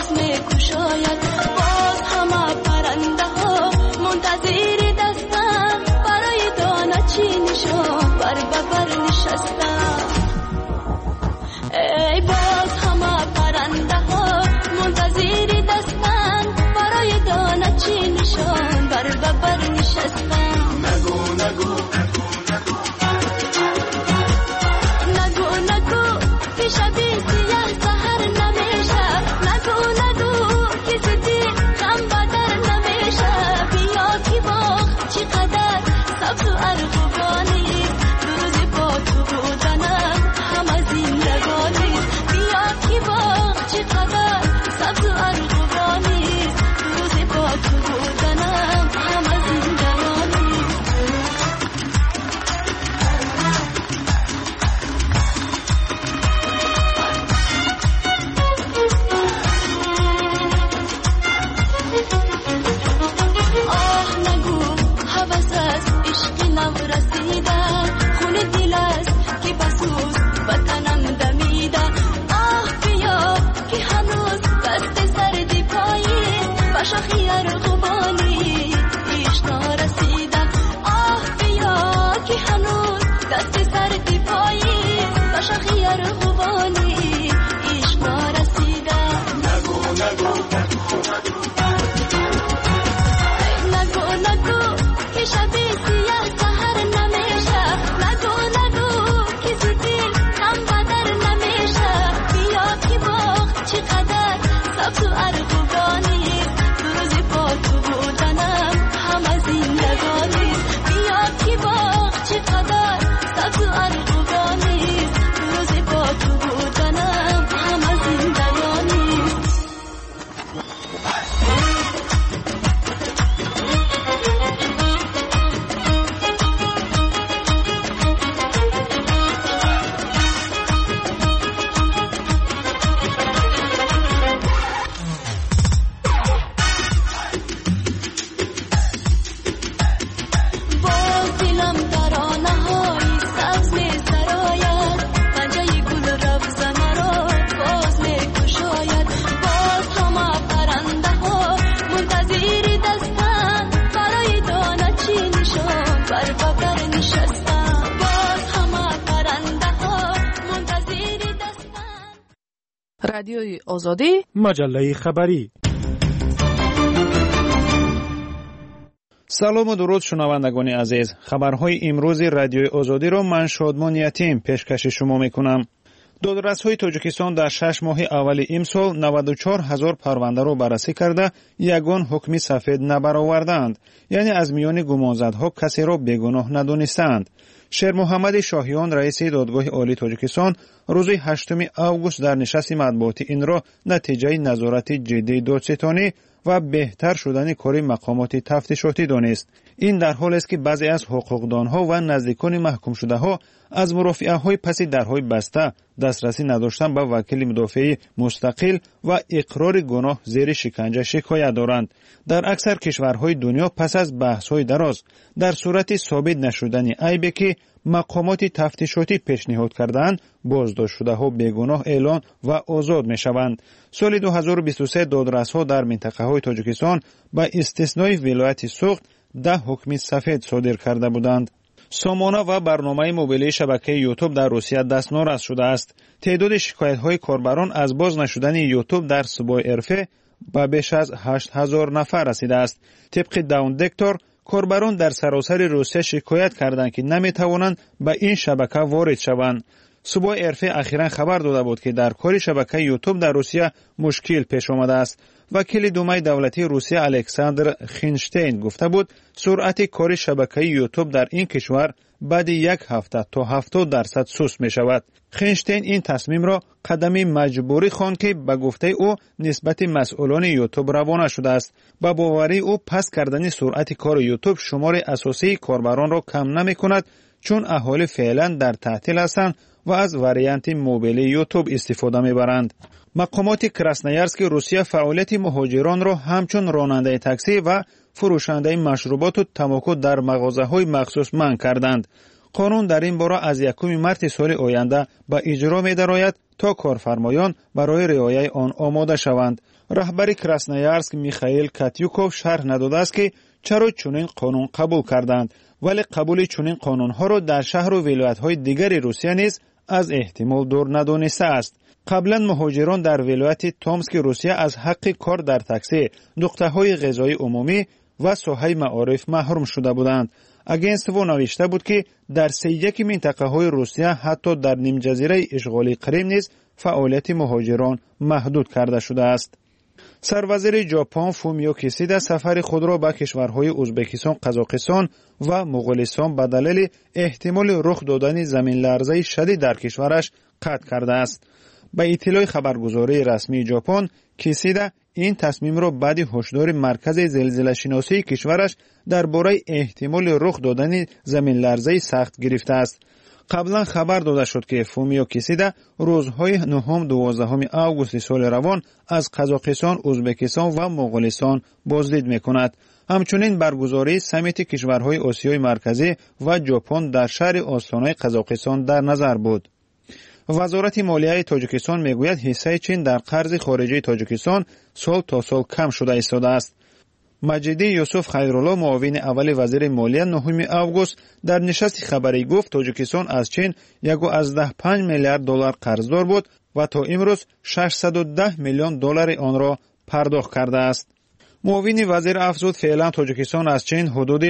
باز همه پرنده ها منتظر دستم رادیوی آزادی، مجله خبری. سلام و درود شنوندگان عزیز. خبرهای امروز رادیوی آزادی را من شادمان یتیم پیشکش شما میکنم. دادرس‌های تاجیکستان در 6 ماه اول امسال 94,000 پرونده را بررسی کرده یگان حکم سفید نبرآوردند، یعنی از میان گمانزدها کسی را بیگناه ندانستند. شیر محمد شاهیان رئیس دادگاه عالی تاجیکستان روز 8 اوگوست در نشست مطبوعاتی این را نتیجه نظارت جدی دادستانی و بهتر شدن کار مقامات تفتیشاتی دانست. این در حالی است که بعضی از حقوقدانها و نزدیکان محکوم شده ها از مرافعه های پس درهای بسته دسترسی نداشتن به وکیل مدافع مستقل و اقرار گناه زیر شکنجه شکایت دارند. در اکثر کشورهای دنیا پس از بحث های دراز در صورت ثابت نشدن عیبی که مقامات تفتیشاتی پیشنهاد کردند، بازداشت شده ها بیگناه اعلان و آزاد می شوند. سال 2023 دادرس‌ها در منطقه های تاجیکستان با استثنای ولایت سوخت 10 حکم سفید صادر کرده بودند. سامانه و برنامه موبیلی شبکه یوتیوب در روسیه دستنارس شده است. تعداد شکایت‌های کاربران از باز نشدن یوتیوب در صوبه ارفه به بیش از 8,000 نفر رسیده است. طبق داون دکتور، کاربران در سراسر روسیه شکایت کردند که نمی‌توانند به این شبکه وارد شوند. صوبه ارفه اخیراً خبر داده بود که در کار شبکه یوتیوب در روسیه مشکل پیش آمده است. وکیل دومای دولتی روسیه الکساندر خینشتین گفته بود سرعت کار شبکه یوتیوب در این کشور بعد یک هفته تا 70% سست می شود. خینشتین این تصمیم را قدمی مجبوری خواند که به گفته او نسبت مسئولان یوتیوب روانه شده است. با باوری او پس کردن سرعت کار یوتیوب شمار اساسی کاربران را کم نمی کند، چون اهالی فعلا در تعطیل هستند و از واریانت موبیل یوتیوب استفاده می برند. مقامات کراسنویارسک روسیه فعالیت مهاجران را همچون راننده تاکسی و فروشنده مشروبات و تماکو در مغازه‌های مخصوص منع کردند. قانون در این باره از 1 مارس سال آینده به اجرا می‌دراید تا کارفرمایان برای رعایت آن آماده شوند. رهبر کراسنویارسک میخائیل کاتیوکوف شرح نداده است که چرا چنین قانون قبول کردند، ولی قبول چنین قانون‌ها را در شهر و ولایت‌های دیگر روسیه نیز از احتمال دور ندانسته است. قبلا مهاجران در ولایت تومسک روسیه از حق کار در تاکسی، نقطه‌های غذایی عمومی و ساحه معارف محروم شده بودند. اگنسیو نوشته بود که در 31 منطقه‌های روسیه حتی در نیم جزیره اشغالی کریم نیز فعالیت مهاجران محدود کرده شده است. سروزیر ژاپن فومیو کیسیدا سفر خود را به کشورهای ازبکستان، قزاقستان و مغولستان به دلیل احتمال رخ دادن زمین لرزه شدید در کشورش قطع کرده است. با اطلاع خبرگزاری رسمی ژاپن، کیسیدا این تصمیم را بعد هشدار مرکز زلزله شناسی کشورش درباره احتمال رخ دادن زمین لرزه سخت گرفته است. قبلا خبر داده شد که فومیو کیسیدا روزهای 9-12 اوگوست سال روان از قزاقستان، ازبکستان و مغولستان بازدید می‌کند. همچنین برگزاری سمیت کشورهای آسیای مرکزی و ژاپن در شهر آستانه قزاقستان در نظر بود. وزارت مالیه تاجیکستان میگوید حصه چین در قرض خارجی تاجیکستان سال تا سال کم شده ایستاده است. مجیدی یوسف خیرالله معاون اول وزیر مالیه 9 اوگوست در نشست خبری گفت تاجیکستان از چین 1.5 میلیارد دلار قرضدار بود و تا امروز 610 میلیون دلار آن را پرداخت کرده است. معاون وزیر افزود فعلا تاجیکستان از چین حدود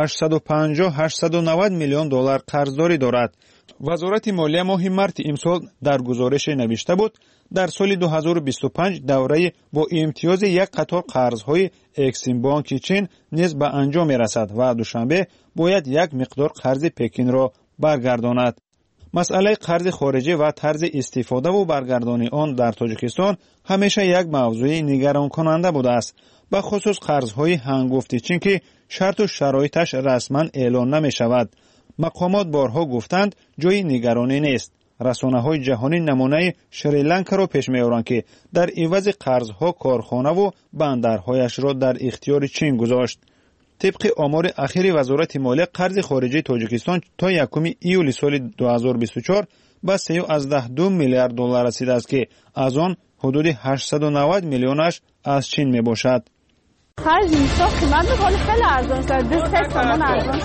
850-890 میلیون دلار قرضداری دارد. وزارت مالیه ماه مارس امسال در گزارش نوشته بود در سال 2025 دوره با امتیاز یک قطار قرضهای اکسیم بانک چین نیز به انجام می‌رسد و دوشنبه باید یک مقدار قرض پکین را برگرداند. مسئله قرض خارجی و طرز استفاده و برگردانی آن در تاجیکستان همیشه یک موضوع نگران کننده بوده است، به خصوص قرضهای هنگفت چین که شرط و شرایطش رسما اعلان نمی شود. مقامات بارها گفتند جای نگرانی نیست. رسانه‌های جهانی نمونه شریلانکا را پیش می‌آورند که در عوض قرضها کارخانه و بندرهایش را در اختیار چین گذاشت. طبق آمار اخیر وزارت مالیه قرض خارجی تاجیکستان تا 1 ایول سال 2024 به 3.2 میلیارد دلار رسیده است که از آن حدود 890 میلیونش از چین میباشد. خرج میسا قیمت میکنه خیلی ارزان است. 2 تومان ارزان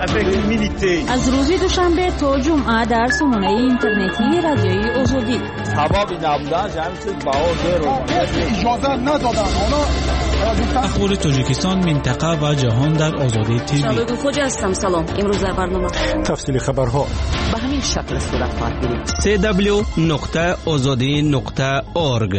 است. از روز دوشنبه تا جمعه در سامانه اینترنتی رادیوی آزادی کبابی نبودن همین چیز اجازه ندادن. اخبار تاجیکستان، منطقه و جهان در آزادی تیوی. شبکه خوج هستم. سلام. امروز در برنامه تفصیل خبرها به همین شکل صورت خواهد گرفت. www.azadi.org.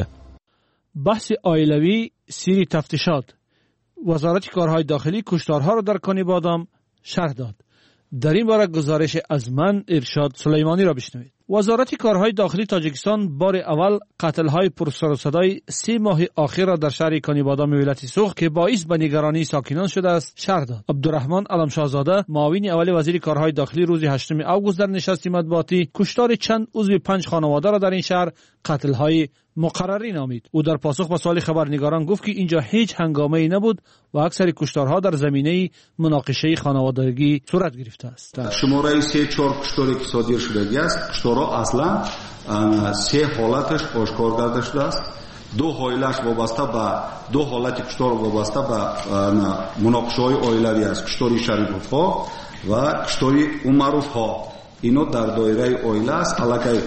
بحث عائلوی سیری تفتیشات. وزارت کارهای داخلی کشتارها را در کانی بادام شرح داد. در این باره گزارش از من ارشاد سلیمانی را بشنوید. وزارت کارهای داخلی تاجیکستان بار اول قتل‌های پرسر و صدای 3 ماه اخیر را در شهر کانیبادام ولایت سوخ که باعث به نگرانی ساکنان شده است شرح داد. عبدالرحمن علمشاهزاده معاون اول وزیر کارهای داخلی روز 8 آگوست در نشست مطبوعاتی کشتار چند عضو 5 خانواده را در این شهر قتل‌های مقرری نامید. او در پاسخ به سوال خبرنگاران گفت که اینجا هیچ هنگامه‌ای نبود و اکثر کشتارها در زمینه مناقشه خانوادگی صورت گرفته است. شماره 3-4 کشتاری که صادر شده است، کشتارها اصلا 3 حالتش آشکار کرده شده است. 2 حالتش وابسته به 2 حالت کشتار وابسته به مناقشه‌های عائلوی است. کشتاری شریف‌ها و کشتاری عمروف‌ها. اینو در دایره عائله است. الکی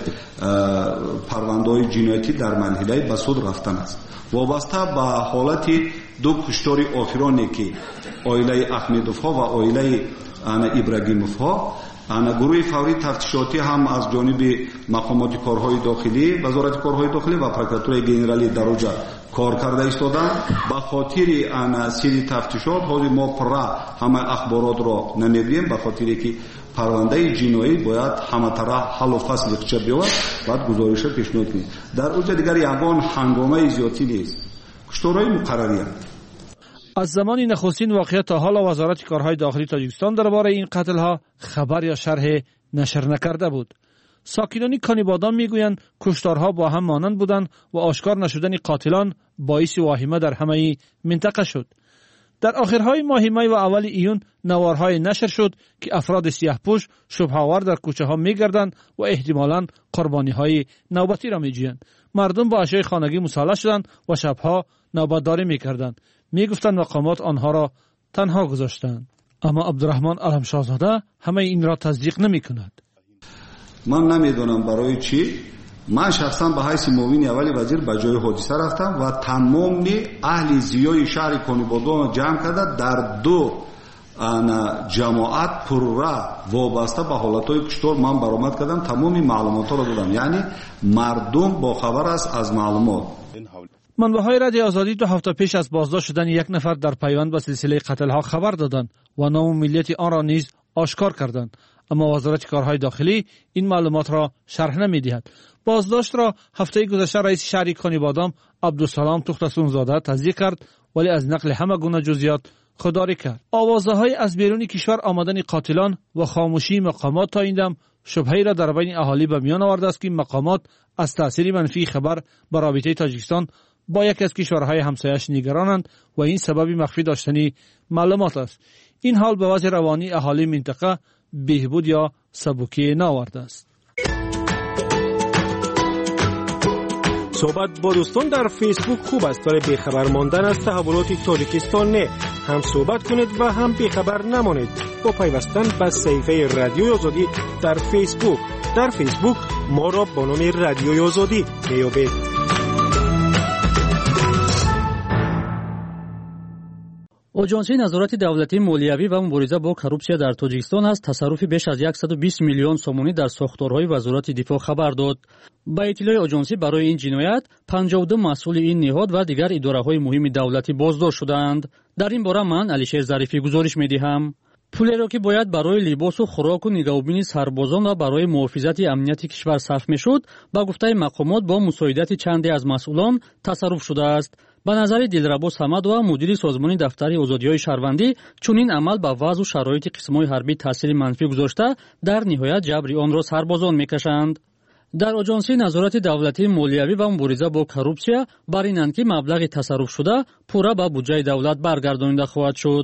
پرونده‌های جنایتی در مرحله به سود رفتن است. وابسته به حالت 2 کشتاری آخرانی که عائله احمدوف‌ها و عائله ابراهیموف‌ها، گروه فوری تفتیشاتی هم از جانب مقامات کارهای داخلی، وزارت کارهای داخلی و پروکراتوری گنرالی درجه کار کرده ایستادند. به خاطر سری تفتیشات حاضر ما پرا همه اخبارات را نمی‌بینیم، به خاطری که پرونده جنایی باید همه طرح حل و فصل چه بیاد بعد گزارش پیشنهاد کنیم. در اونجا دیگر یگان هنگامه زیادی نیست، کشتارهای مقرری است. از زمان نخستین واقعه تا حالا وزارت کارهای داخلی تاجیکستان درباره این قتل‌ها خبر یا شرح نشر نکرده بود. ساکنان کانیبادام میگویند کشتارها با هم مانند بودند و آشکار نشدن قاتلان باعث واهمه در همه منطقه شد. در آخرهای ماه می و اول ایون نوارهای نشر شد که افراد سیاه‌پوش شبه‌آور در کوچه‌ها می‌گردند و احتمالاً قربانی‌های نوبتی را می‌جویند. مردم با اشیاء خانگی مسلح شدند و شب‌ها نوبتداری می‌کردند. می‌گفتند مقامات آنها را تنها گذاشتند. اما عبدالرحمن علمشاهزاده همه این را تصدیق نمی‌کند. من نمی‌دانم برای چی. من شخصا به حیث معاون اول وزیر به جای حادثه رفتم و تمام اهل زیای شهر کانیبادام جمع کرده در 2 جماعت پررا وابسته به حالتهای کشتار من برآمد کردم. تمام معلومات را دادم، یعنی مردم با خبر است از معلومات. منبع‌های رادیو آزادی 2 هفته پیش از بازداشت شدن یک نفر در پیوند به سلسله قتل‌ها خبر دادند و نام و ملیت آن را نیز آشکار کردند، اما وزارت کارهای داخلی این معلومات را شرح نمی‌دهد. بازداشت را هفته گذشته رئیس شهر کانیبادام عبدالسلام توختسونزاده تصدیق کرد، ولی از نقل همه گونه جزئیات خودداری کرد. آوازه‌های از بیرون کشور آمدن قاتلان و خاموشی مقامات تا این دم شبهه‌ای را در بین اهالی به میان آورده است که مقامات از تأثیر منفی خبر به رابطه تاجیکستان با یکی از کشورهای همسایه‌اش نگرانند و این سبب مخفی داشتن معلومات است. این حال به وضع روانی اهالی منطقه بهبود یا سبکی نآورده است. صحبت با دوستان در فیسبوک خوب است، برای بیخبر ماندن از تحولات تاجیکستان نه. هم صحبت کنید و هم بیخبر نمانید با پیوستن به صفحه رادیوی آزادی در فیسبوک. در فیسبوک ما را با نام رادیوی آزادی میابید. اجانسی نظارت دولتی مالیوی و مبارزه با کروپسیا در تاجیکستان از تصرف بیش از 120 میلیون سومونی در ساختارهای وزارت دفاع خبر داد. با اطلاع اجانسی برای این جنایت 52 مسئول این نهاد و دیگر اداره‌های مهم دولتی بازداشت شدند. در این باره من علیشیر ظریفی گزارش می‌دهم. پولی را که باید برای لباس و خوراک و نگهبانی سربازان و برای محافظت امنیت کشور صرف می‌شد، با گفته مقامات با مساعدت چندی از مسئولان تصرف شده است. به نظر دلربا صمد و مدیر سازمان دفتر آزادی‌های شهروندی چنین عمل با وضع و شرایط قسم‌های حربی تاثیر منفی گذاشته در نهایت جبر آن را سربازان می‌کشند. در اجانسی نظارت دولتی مالیوی و مبارزه با کروپسیا بر اینند که مبلغ تصرف شده پورا به بودجه دولت برگردانیده خواهد شد.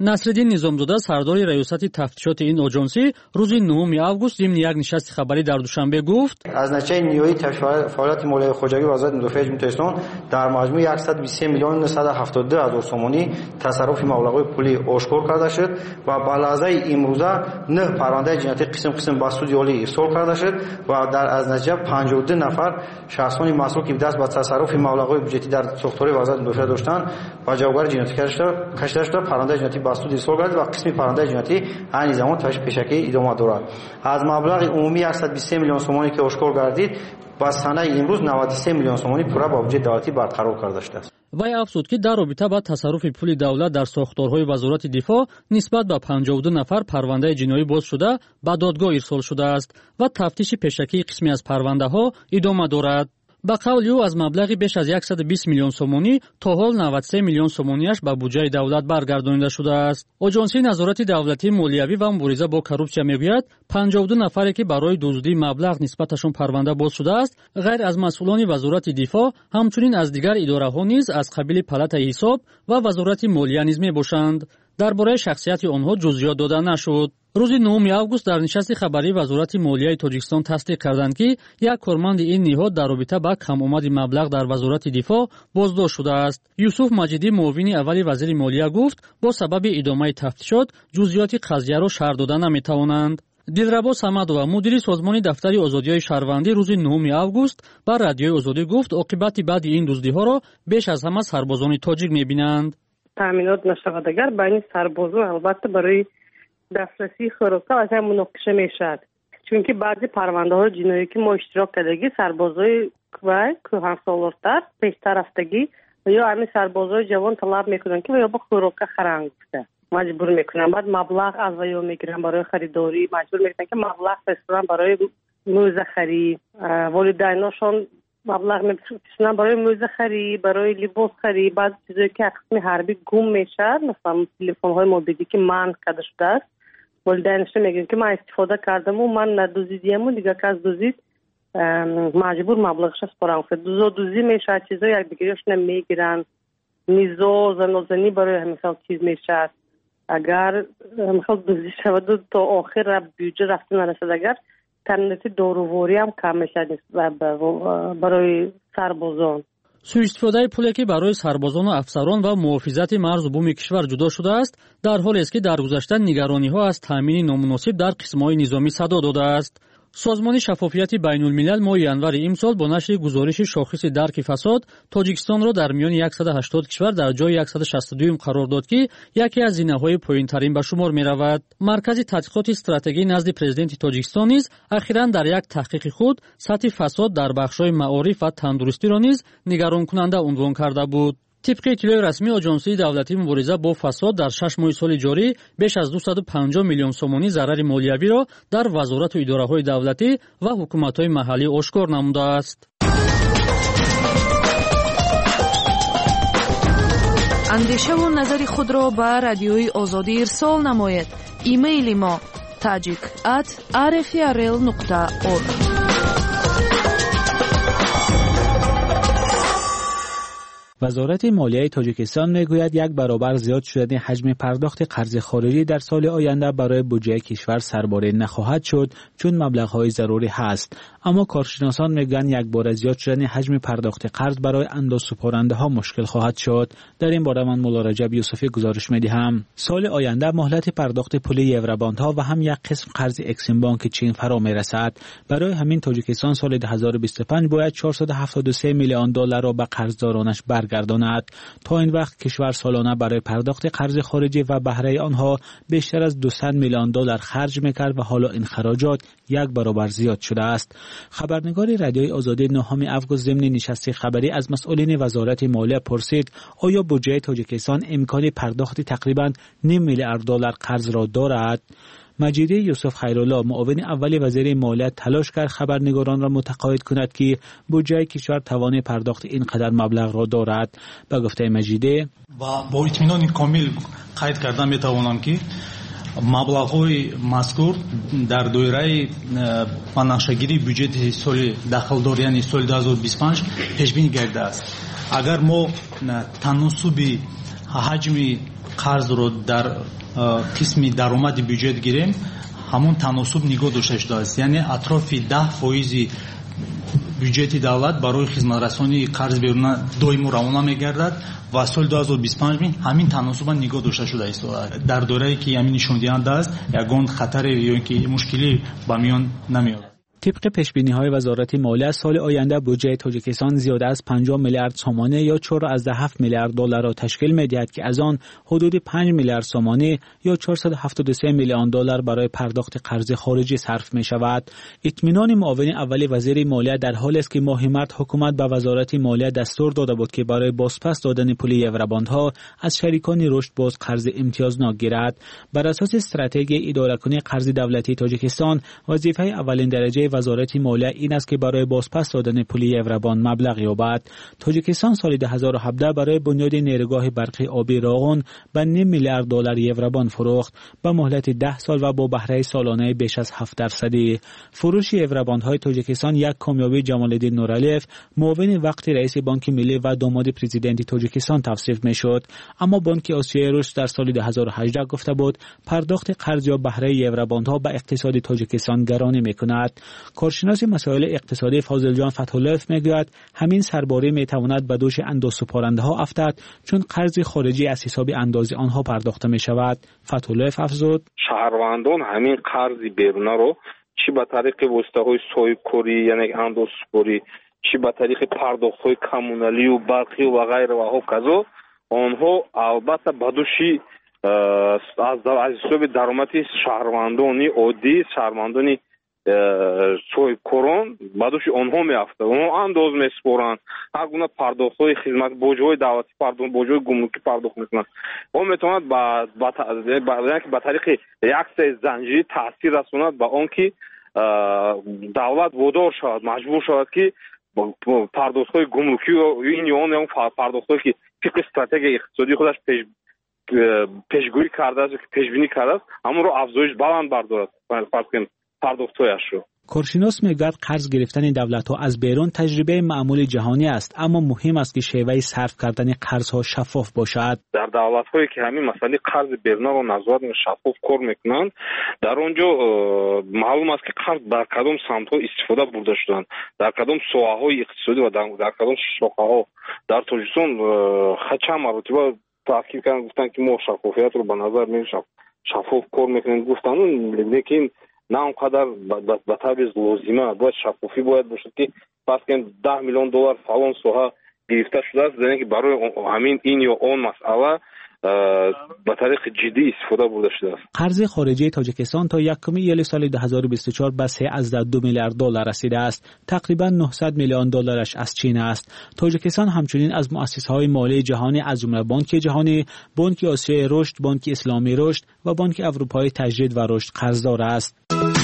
насриддин низомзода сардори раёсати тафтишоти ин оҷонсӣ рӯзи 9 август зимни як нишасти хабарӣ дар душанбе гуфт: аз натиҷаи ниҳоии фаъолияти молияи хоҷагӣ вазорати мудофиаи ҷумҳурии Тоҷикистон дар маҷмӯи 123 миллион 972 ҳазор сомонӣ тасарруфи маблағҳои пулӣ ошкор карда шуд ва ба лаҳзаи имрӯза 9 парвандаи ҷиноятӣ қисм ба суди олӣ ирсол карда шуд ва аз натиҷа 52 нафар шахсони масъул ки даст ба тасарруфи маблағҳои бюҷетӣ дар сохторҳои вазорати мудофиа доштанд ба ҷавобгарӣ ҷиноятӣ кашида шуда парвандаи ҷиноятӣ ба суд ирсол гардид ва қисми парвандаи ҷиноятӣ айни замон пешакӣ идома дорад. аз маблағи умумии 123 миллион сомонӣ ки ошкор гардид ба санаи имрӯз 93 миллион сомонӣ пурра ба бюҷети давлатӣ барқарор карда шудааст. вай афзуд ки дар робита ба тасарруфи пули давлат дар сохторҳои вазорати дифоъ нисбат ба 52 нафар парвандаи ҷиноӣ боз шуда ба додгоҳ ирсол шудааст ва тафтиши пешакии қисме аз парвандаҳо идома дорад. ба қавли ӯ аз маблағи беш аз 120 миллион сомонӣ то ҳол 93 миллион сомонияш ба буҷаи давлат баргардонида шудааст. оҷонсии назорати давлатии молиявӣ ва мубориза бо коррупсия мегӯяд 52 нафаре ки барои дуздии маблағ нисбаташон парванда боз шудааст ғайр аз масъулони вазорати дифоъ ҳамчунин аз дигар идораҳо низ аз қабили палатаи ҳисоб ва вазорати молия низ мебошанд. дар бораи шахсияти онҳо ҷузъиёт дода нашуд. рӯзи 9 август дар нишасти хабарии вазорати молияи Тоҷикистон тасдиқ карданд ки як корманди ин ниҳод дар робита ба камомади маблағ дар вазорати дифоъ боздошт шудааст. Юсуф Маҷидӣ муовини аввали вазири молия гуфт бо сабаби идомаи тафтишот ҷузъиёти қазияро шарҳ дода наметавонанд. Дилрабо Самадова мудири созмони дафтари озодиҳои шаҳрвандӣ рӯзи 9 август ба радиои Озодӣ гуфт оқибати баъди ин дуздиҳоро беш аз ҳама сарбозони тоҷик мебинанд. таъминот нашавад агар байни сарбозон албатта барои дастрасии хӯрокка аз ҳам муноқиша мешавад, чунки баъзи парвандаҳои ҷиноӣ ки мо иштирок кардагӣ сарбозои вай кӯҳансолортар пештарафтагӣ ё ҳамин сарбозои ҷавон талаб мекунанд ки ё ба хӯрокка харанг гуфта маҷбур мекунанд, баъд маблағ аз ваё мегиранд барои харидорӣ, маҷбур мекунанд ки маблағ фирстонанд барои мӯзахарӣ, волидайношон маблағ мефирстонанд барои мӯзахарӣ, барои либосхарӣ, баъди чизое ки аз қисми ҳарбӣ гум мешавад, масалан телефонҳои мобилӣ ки манъ карда шудааст, волидайношон мегӯянд ки ман истифода кардаму ман надузидиаму дигар кас дузид, маҷбур маблағаша спорам кунад. дузодузӣ мешавад, чизои якдигариашона мегиранд, низо занозанӣ барои ҳамисал чиз мешавад. агар михол дузӣ шаваду то охир бюҷа рафта нарасад, агар таъминоти доруворӣ ҳам кам мешавад барои сарбозон. сӯистифодаи пуле ки барои сарбозону афсарон ва муҳофизати марзу буми кишвар ҷудо шудааст дар ҳолест ки дар гузашта нигарониҳо аз таъмини номуносиб дар қисмҳои низомӣ садо додааст. созмони шаффофияти байнулмилал моҳи январи имсол бо нашри гузориши шохиси дарки фасод Тоҷикистонро дар миёни 180 кишвар дар ҷои 162 қарор дод ки яке аз зинаҳои поинтарин ба шумор меравад. Маркази тадқиқоти стратегӣ назди президенти Тоҷикистон низ ахиран дар як таҳқиқи худ сатҳи фасод дар бахшҳои маориф ва тандурустиро низ нигаронкунанда унвон карда буд. طبق اطلاع رسمی آژانسی دولتی مبارزه با فساد در 6 ماه سال جاری بیش از 250 میلیون سومانی ضرر مالیوی را در وزارت و اداره‌های دولتی و حکومت‌های محلی آشکار نموده است. اندیشه و نظر خود را به رادیوی آزادی ارسال نمایید. ایمیل ما tajik@rfrl.org. وزارت مالیه تاجیکستان میگوید یک برابر زیاد شدن حجم پرداخت قرض خارجی در سال آینده برای بودجه کشور سرباره نخواهد شد چون مبلغ‌های ضروری هست، اما کارشناسان میگن یک بار زیاد شدن حجم پرداخت قرض برای اندازه‌سپارنده‌ها مشکل خواهد شد. در این باره من مولا رجب یوسفی گزارش می‌دهم. سال آینده مهلت پرداخت پول یوروباندها و هم یک قسم قرض اکسیم بانک چین فرا میرسد. برای همین تاجیکستان سال 2025 باید 473 میلیون دلار را به قرضدارانش برگرداند. تا این وقت کشور سالانه برای پرداخت قرض خارجی و بهره آنها بیشتر از 200 میلیون دلار خرج می‌کرد و حالا این خراجات یک برابر زیاد شده است. خبرنگار رادیوی آزادی 9 آگوست ضمن نشست خبری از مسئولین وزارت مالیه پرسید آیا بودجه تاجیکستان امکان پرداخت تقریباً نیم میلیارد دلار قرض را دارد؟ مجیدی یوسف خیرالله معاون اول وزیر مالیه تلاش کرد خبرنگاران را متقاعد کند که بودجه کشور توان پرداخت اینقدر مبلغ را دارد. به گفته مجیدی و با اطمینان کامل قید کردن میتوانم که маблағҳои мазкур дар доираи банақшагирии бюҷети соли дахлдор яъни соли 2025 пешбинӣ гардидааст. агар мо таносуби ҳаҷми қарзро дар қисми даромади бюджет гирем, ҳамун таносуб нигоҳ дошта шудааст. яъне атрофи 10% бюджети давлат барои хизматрасонии қарз беруна доиму равона мегардад ва соли 2025 ҳамин таносуба нигоҳ дошта шуда истояд. дар дорае ки ҳамин нишондиҳанда аст, ягон хатаре ё ки мушкилӣ ба миён намеояд. طبق پیشبینی‌های وزارت مالیه سال آینده بودجه تاجیکستان زیاده از 50 میلیارد سومانی یا 4.7 میلیارد دلار را تشکیل می‌دهد که از آن حدود 5 میلیارد سومانی یا 473 میلیون دلار برای پرداخت قرض خارجی صرف می‌شود. اطمینان معاون اول وزیر مالیه در حالی است که ماه مارس حکومت به وزارت مالیه دستور داده بود که برای بازپس دادن پول یوروباندها از شریکان رشد باز قرض امتیازناک گیرد. بر اساس استراتژی اداره‌کنی قرض دولتی تاجیکستان وظیفه اولین درجه وزارت مالیه این است که برای بازپس دادن پول یوروباند مبلغ یابد. تاجیکستان سال 2017 برای بنیاد نیروگاه برقی آبی راغون به 9 میلیارد دلار یوروباند فروخت با مهلت 10 سال و با بهره سالانه بیش از 7%. فروش یوروباندهای تاجیکستان یک کامیابی جمال‌الدین نورعلیف، معاون وقت رئیس بانک ملی و داماد پرزیدنت تاجیکستان توصیف می‌شد، اما بانک آسیای رشد در سال 2018 گفته بود پرداخت قرض یا بهره یوروباندها به اقتصاد تاجیکستان گرانی می‌کند. کارشناس مسائل اقتصادی فاضل جان فتح‌الله‌ف میگوید همین سرباری میتواند به دوش اندازه‌پارنده‌ها افتد چون قرض خارجی از حساب اندازه آنها پرداخته می‌شود. فتح‌الله‌ف افزود شهروندان همین قرض بیرونه رو چی به طریق واسطه‌های سویکوری یعنی اندازه‌پاری چی به طریق پرداخت‌های کمونالی و برقی و غیره و هوکازو آنها البته به دوشی از حساب درآمدی شهروندانی عادی شهروندانی سوی کرون بعدش آنها میافته اونها انداز میسپرن هر گونه پرداخت‌های خدمات بوجهای دولتی پرداخت بوجهای گمرکی پرداخت میکنن اون میتواند با طریق یک سری زنجیری تاثیر رساند به آن که دولت وادار شود مجبور شود که پرداخت‌های گمرکی و این یا اون پرداخت‌هایی که طبق استراتژی اقتصادی خودش پیشگویی کرده است که پیشبینی کرده است اما رو افزایش بلند بردارد فرض کنیم پرداخت‌هایش رو. کارشناس میگوید قرض گرفتن دولت‌ها از بیرون تجربه معمول جهانی است اما مهم است که شیوه صرف کردن قرض‌ها شفاف باشد. در دولت‌هایی که همین مسئله قرض بیرون رو نظارت شفاف کار میکنند در اونجا معلوم است که قرض در کدام سمت‌ها استفاده برده شدند در کدام ساحه‌های اقتصادی و در کدام شاخه‌ها در تاجیکستان چند مرتبه تاکید کردن گفتن که ما شفافیت رو به نظر می‌گیریم شفاف کار میکنیم گفتن لیکن نه اونقدر به طبع لازمه باید شفافی باید باشد که پس که 10 میلیون دلار فلان ساحه گرفته شده است یعنی که برای همین این یا اون مسئله به طریق جدی استفاده برده شده است. قرض خارجی تاجیکستان تا یکم ایار سال 2024 به 3.2 میلیارد دلار رسیده است. تقریبا 900 میلیون دلارش از چین است. تاجیکستان همچنین از مؤسسه‌های مالی جهانی از جمله بانک جهانی، بانک آسیای رشد، بانک اسلامی رشد و بانک اروپایی تجدید و رشد قرضدار است.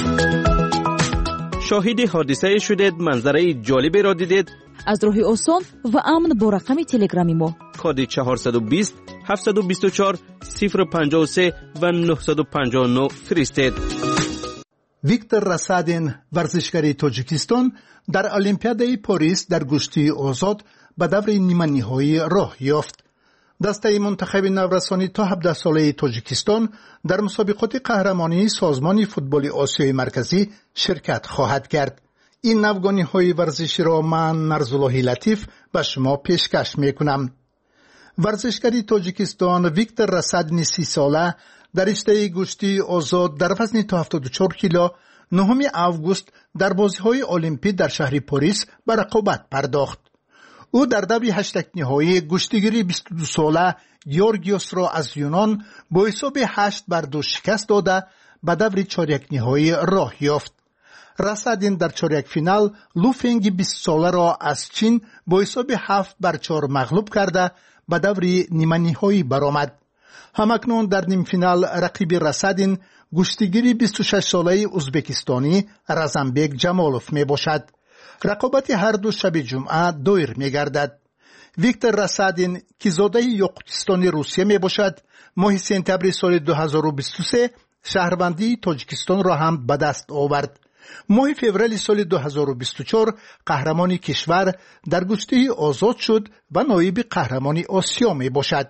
شاهد حادثه شدید، منظره جالبی را دیدید؟ از راه آسان و امن با رقم تلگرامی ما کد 420 724 053 و 959 فرستید. ویکتور رسادین ورزشکار تاجیکستان در المپیادای پاریس در گشتی آزاد به دور نیمه نهایی راه یافت. دسته منتخب نورسانی تا 17 ساله تاجیکستان در مسابقات قهرمانی سازمان فوتبال آسیای مرکزی شرکت خواهد کرد. این نوگانی‌های ورزشی را من نرزالله لطیف به شما پیشکش می‌کنم. ورزشکار تاجیکستان ویکتور رسادین 30 ساله در رشته گشتی آزاد در وزن تا 74 کیلو 9 آگوست در بازی‌های المپیک در شهر پاریس به رقابت پرداخت. او در دور هشتگ نهایی گشتیگیری 22 ساله گیورگیوس را از یونان با حساب 8-2 شکست داده به دور چهارک نهایی راه یافت. رسادین در چهارک فینال لوفنگ 20 ساله را از چین با حساب 7-4 مغلوب کرده به دور نیمه نهایی برآمد. همکنون در نیم فینال رقیب رسادین گشتیگیری 26 ساله ازبکستانی رزمبک جمالوف می باشد. رقابت هر دو شب جمعه دایر می گردد. ویکتور رسادین که زاده یاقوتستان روسیه می باشد ماه سپتامبر سال 2023 شهروندی تاجیکستان را هم به دست آورد. ماه فوریه سال 2024 قهرمانی کشور در گشته آزاد شد و نایب قهرمانی آسیا می باشد.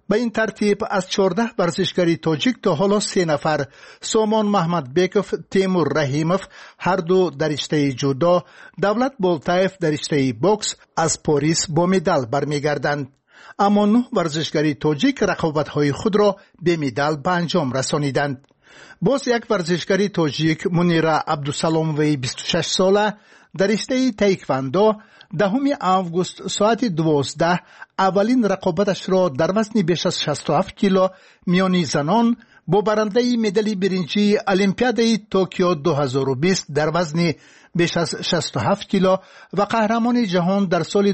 به این ترتیب از 14 ورزشکاری تاجیک تا حالا 3 نفر، سامان محمدبکov، تیمور رحیمov هر دو در رشته جودو، دولت بولتاєв در رشته بوکس از پاریس با مدال برمیگردند. اما 9 ورزشکاری تاجیک رقابت‌های خود را به مدال به انجام رسانیدند. باز یک ورزشکاری تاجیک منیرا عبدالسلاموی 26 ساله در رشته تایکواندو 10 آگوست ساعت 12 اولین رقابتش را در وزن بیش از 67 کیلو میانی زنان با برنده مدال برنجی المپیادای توکیو 2020 در وزن بیش از 67 کیلو و قهرمان جهان در سال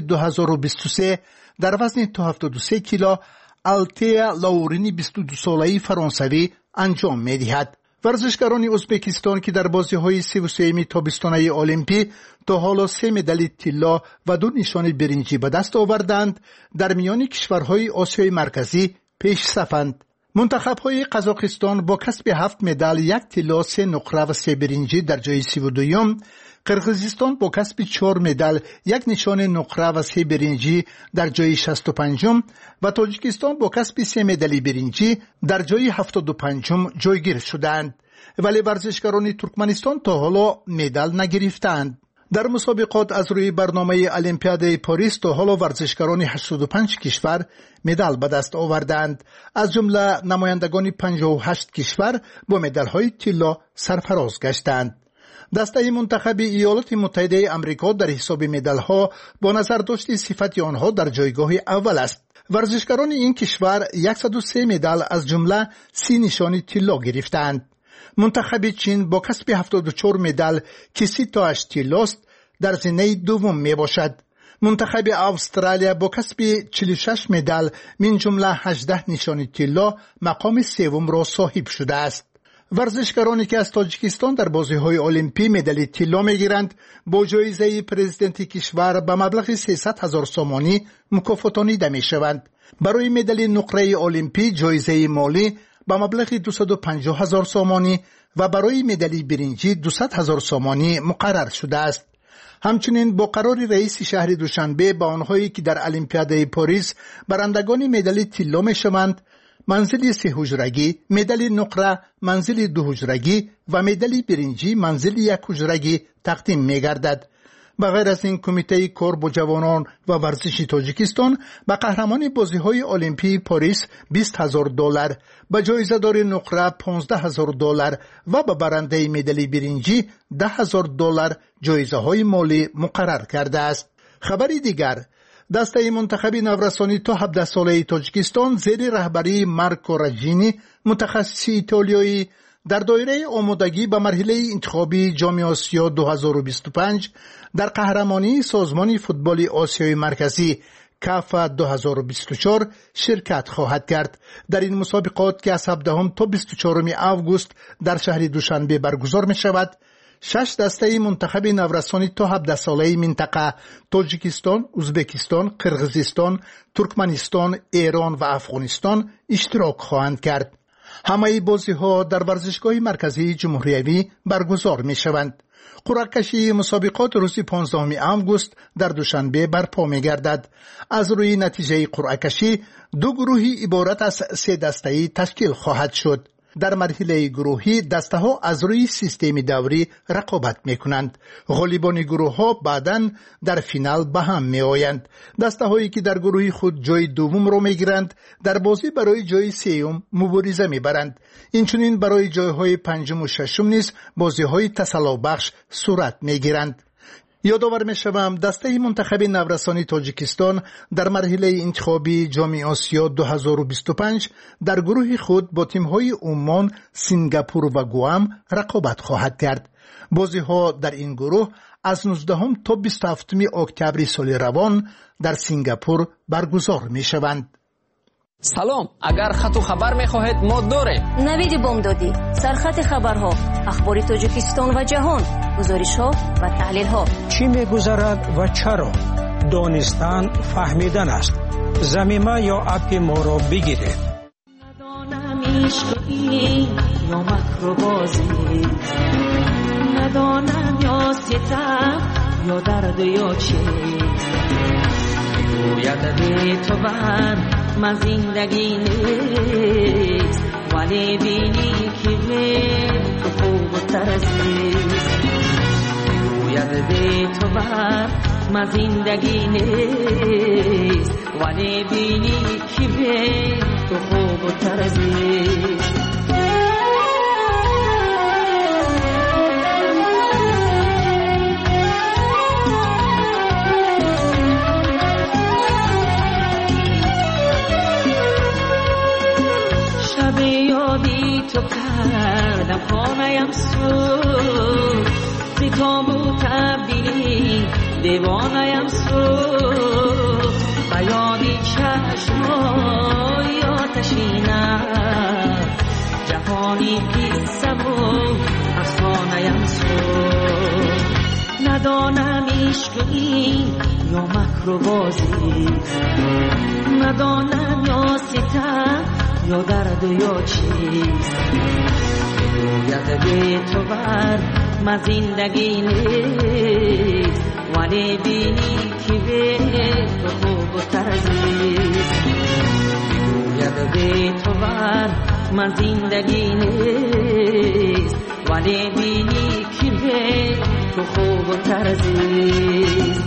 2023 در وزن 73 کیلو آلتیا لاورینی 22 ساله‌ای فرانسوی انجام می‌دهد. ورزشکاران ازبکستان که در بازی‌های 33 تابستانه المپی تا حالا 3 مدال طلا و 2 نشان برنجی به دست آوردند، در میان کشورهای آسیای مرکزی پیش صفند. منتخب‌های قزاقستان با کسب 7 مدال، 1 طلا، 3 نقره و 3 برنجی در جای 32ام، قرقیزستان با کسب 4 مدال، 1 نشان نقره و 3 برنجی در جای 65م و تاجیکستان با کسب 3 مدال برنجی در جای 75م جایگیر شدند. ولی ورزشکاران ترکمنستان تا حالا مدال نگرفتند. در مسابقات از روی برنامه المپیادای پاریس تا حالا ورزشکاران 85 کشور مدال به دست آوردند. از جمله نمایندگان 58 کشور با مدال‌های طلا سرفراز گشتند. دسته منتخب ایالات متحده آمریکا در حساب مدال‌ها با نظر داشت صفت آنها در جایگاه اول است. ورزشکاران این کشور 103 مدال از جمله 30 نشان طلا گرفتند. منتخب چین با کسب 74 مدال که 30 تاش طلاست در زمینه دوم می باشد. منتخب استرالیا با کسب 46 مدال من جمله 18 نشان طلا مقام سوم را صاحب شده است. ورزشکارانی که از تاجیکستان در بازی‌های المپی مدال طلا می‌گیرند با جایزه پرزیدنت کشور به مبلغ 300,000 سومانی مکافاتانیده می‌شوند. برای مدال نقره المپی جایزه مالی به مبلغ 250,000 سومانی و برای مدال برنجی 200,000 سومانی مقرر شده است. همچنین با قرار رئیس شهر دوشنبه با آنهایی که در المپیادای پاریس برندگان مدال طلا می‌شوند منزل 3 حجرگی، مدال نقره منزل 2 حجرگی و مدال برنجی منزل 1 حجرگی تقدیم می‌گردد. بغیر از این کمیته کار با جوانان و ورزش تاجیکستان به قهرمان بازی‌های المپی پاریس $20,000، به جایزه‌دار نقره $15,000 و به برنده مدال برنجی $10,000 جایزه‌های مالی مقرر کرده است. خبری دیگر، دسته منتخب نورسانی تا 17 ساله تاجیکستان زیر رهبری مارکو راجینی متخصص ایتالیایی در دایره آمادگی به مرحله انتخابی جام آسیا 2025 در قهرمانی سازمان فوتبال آسیای مرکزی کاف 2024 شرکت خواهد کرد. در این مسابقات که از 17 تا 24 آگوست در شهر دوشنبه برگزار می شود، 6 دسته منتخب نورسانی تا 17 ساله منطقه تاجیکستان، ازبکستان، قرقیزستان، ترکمنستان، ایران و افغانستان اشتراک خواهند کرد. همه بازی‌ها در ورزشگاه مرکزی جمهوریوی برگزار می‌شوند. قرعه کشی مسابقات روز 15 آگوست در دوشنبه برپا می‌گردد. از روی نتیجه قرعه کشی 2 گروهی عبارت از 3 دسته‌ای تشکیل خواهد شد. در مرحله گروهی دسته‌ها از روی سیستم دوری رقابت می‌کنند. غالبان گروه‌ها بعداً در فینال به هم می‌آیند. دسته‌هایی که در گروه خود جای دوم را می‌گیرند در بازی برای جای سوم مبارزه می‌برند. اینچنین برای جای‌های پنجم و ششم نیز بازی‌های تسلابخش صورت می‌گیرند. یادآور می‌شوم دسته منتخب نورسانی تاجیکستان در مرحله انتخابی جام آسیا 2025 در گروه خود با تیم‌های عمان، سنگاپور و گوام رقابت خواهد کرد. بازی‌ها در این گروه از 19 تا 27 اکتبر سال روان در سنگاپور برگزار می‌شوند. سلام، اگر خط و خبر می‌خواهید ما داریم. نوید بامدادی، سرخط خبرها، اخبار تاجیکستان و جهان، گزارش‌ها و تحلیل‌ها. چی می‌گذرد و چرا؟ دانستن فهمیدن است. ضمیمه یا اپ ما را بگیرید. ندانم عشقی یا مکر بازی، ندانم یا ستم یا درد یا چی، گوید تو من من زندگی نیست ولی بینی که تو خوب و ترسیست گوید به تو بر من زندگی نیست ولی بینی که تو خوب و ترسیست تو کردم خانه‌ام سوز زی تابو تبدیلی دیوانه‌ام سوز و یادی چشمای آتشینم جهانی پیسم و افسانه‌ام سوز ندانم عشق این یا مکر و بازی ندانم یا ستم یا درد یا چیست گوید به تو بر من زندگی نیست ولی بینی که به تو خوب و ترزیست گوید به تو بر من زندگی نیست ولی بینی که به تو خوب و ترزیست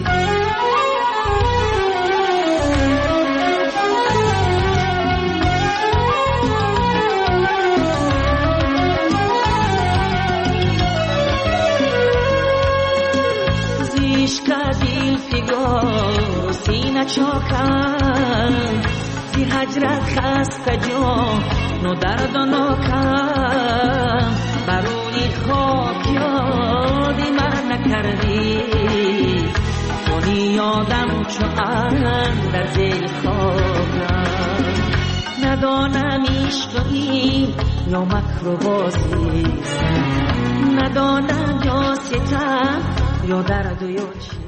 چاکم زی هجرت خسته جان و درد و ناکم بروی خاک یادی من نکردی کنی یادم چو در زیر خاکم ندانم عشق این یا مکر و بازیست ندانم یا ستم یا درد و یا چی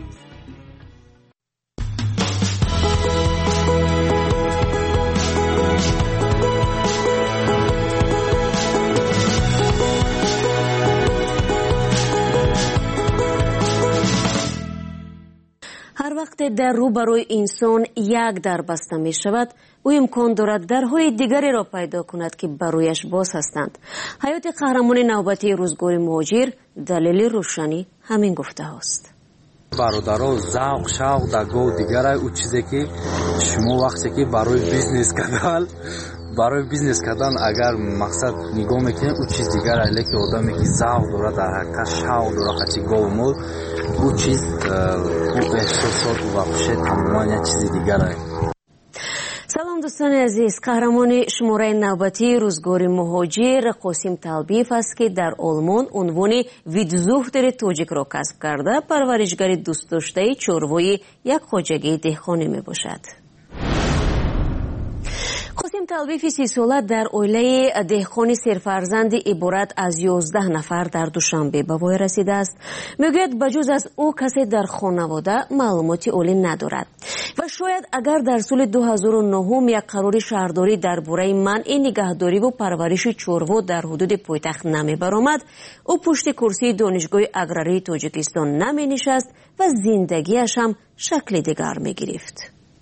هر وقت در روبروی انسان یک در بسته می شود او امکان دارد درهای دیگری را پیدا کند که برویش باز هستند. حیات قهرمان نوبتی روزگار مهاجر دلیل روشنی همین گفته هاست. برادرها ذوق شوق در گاه دیگر او چیزی که شما وقتی که برای بیزنس کردن اگر مقصد نگاه میکنید او چیز دیگر است لیکن آدمی که ذوق داره در حقیقت شوق داره خاطی گاه مول او چیز او احساسات و خوشی تماما یک چیز دیگر است. سلام دوستان عزیز، قهرمان شماره نوبتی روزگار مهاجر قاسم طلبیف است که در آلمان عنوان ویدزوختر توجیک را کسب کرده پرورشگر دوست داشته چوروی یک خواجگی دهقانی می باشد. قاسم طلبیف 30 ساله در اویله دهقانی سرفرزند عبارت از 11 نفر در دوشنبه به وای رسیده است. میگوید بجز از او کسی در خانواده معلوماتی اولی ندارد و شاید اگر در سال 2009 یک قرار شهرداری درباره منع نگهداری و پرورش چوروا در حدود پایتخت نمی برآمد، او پشت کرسی دانشگاه اگراری تاجیکستان نمی نشست و زندگیش هم شکل دیگر می گرفت.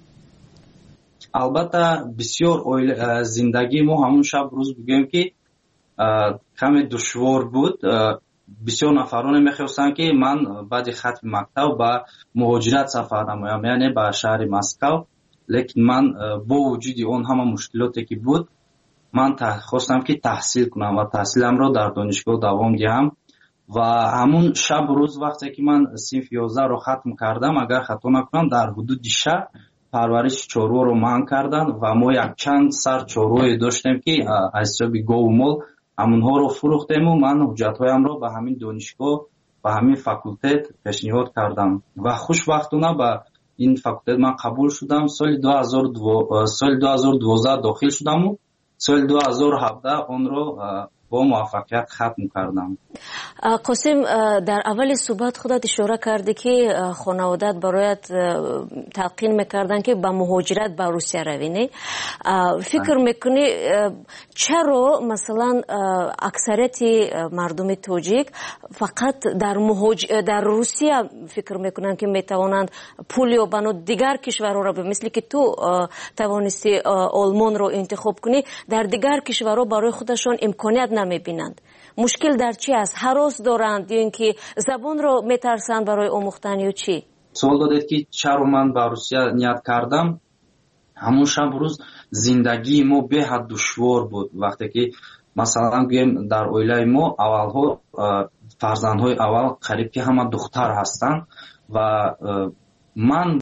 البته بسیار زندگی ما همون شب روز بگیم که کمی دشوار بود. بسیار نفران میخواستند که من بعد ختم مکتب به مهاجرت سفر نمایم، یعنی به شهر مسکو، لیکن من با وجود اون همه مشکلاتی که بود من خواستم که تحصیل کنم و تحصیلم را در دانشگاه دوام دهم و همون شب روز وقتی که من صنف 11 رو ختم کردم اگر خطا نکنم در حدود شهر پرورش چورو رو منع کردن و ما یک چند سر چوروی داشتیم که از حساب گومول همونها رو فروختیم و من حجتهایم رو به همین دانشگاه و همین فاکولته پیشنهاد کردم و خوشبختانه به این فاکولته من قبول شدم. سال 2012 داخل شدم و سال 2017 اون رو با موفقیت ختم کردم. قاسم، در اول صحبت خودت اشاره کردی که خانوادت برایت تلقین میکردن که با مهاجرت به روسیه روی، نه؟ فکر میکنی چرا مثلا اکثریت مردم تاجیک فقط در روسیه فکر میکنن که میتوانند پول یابند، دیگر کشورها را مثل که تو توانستی آلمان رو انتخاب کنی، در دیگر کشورها برای خودشان امکانیت نمیبینند؟ مشکل در چی است؟ هراس دارند یا اینکه زبان رو میترسند برای آموختن یا چی؟ سوال دادید که چرا من به روسیه نیت کردم. همون شب روز زندگی ما به حد دشوار بود. وقتی که مثلا گویم در اویله ما اولها فرزندهای اول قریب که همه دختر هستند و من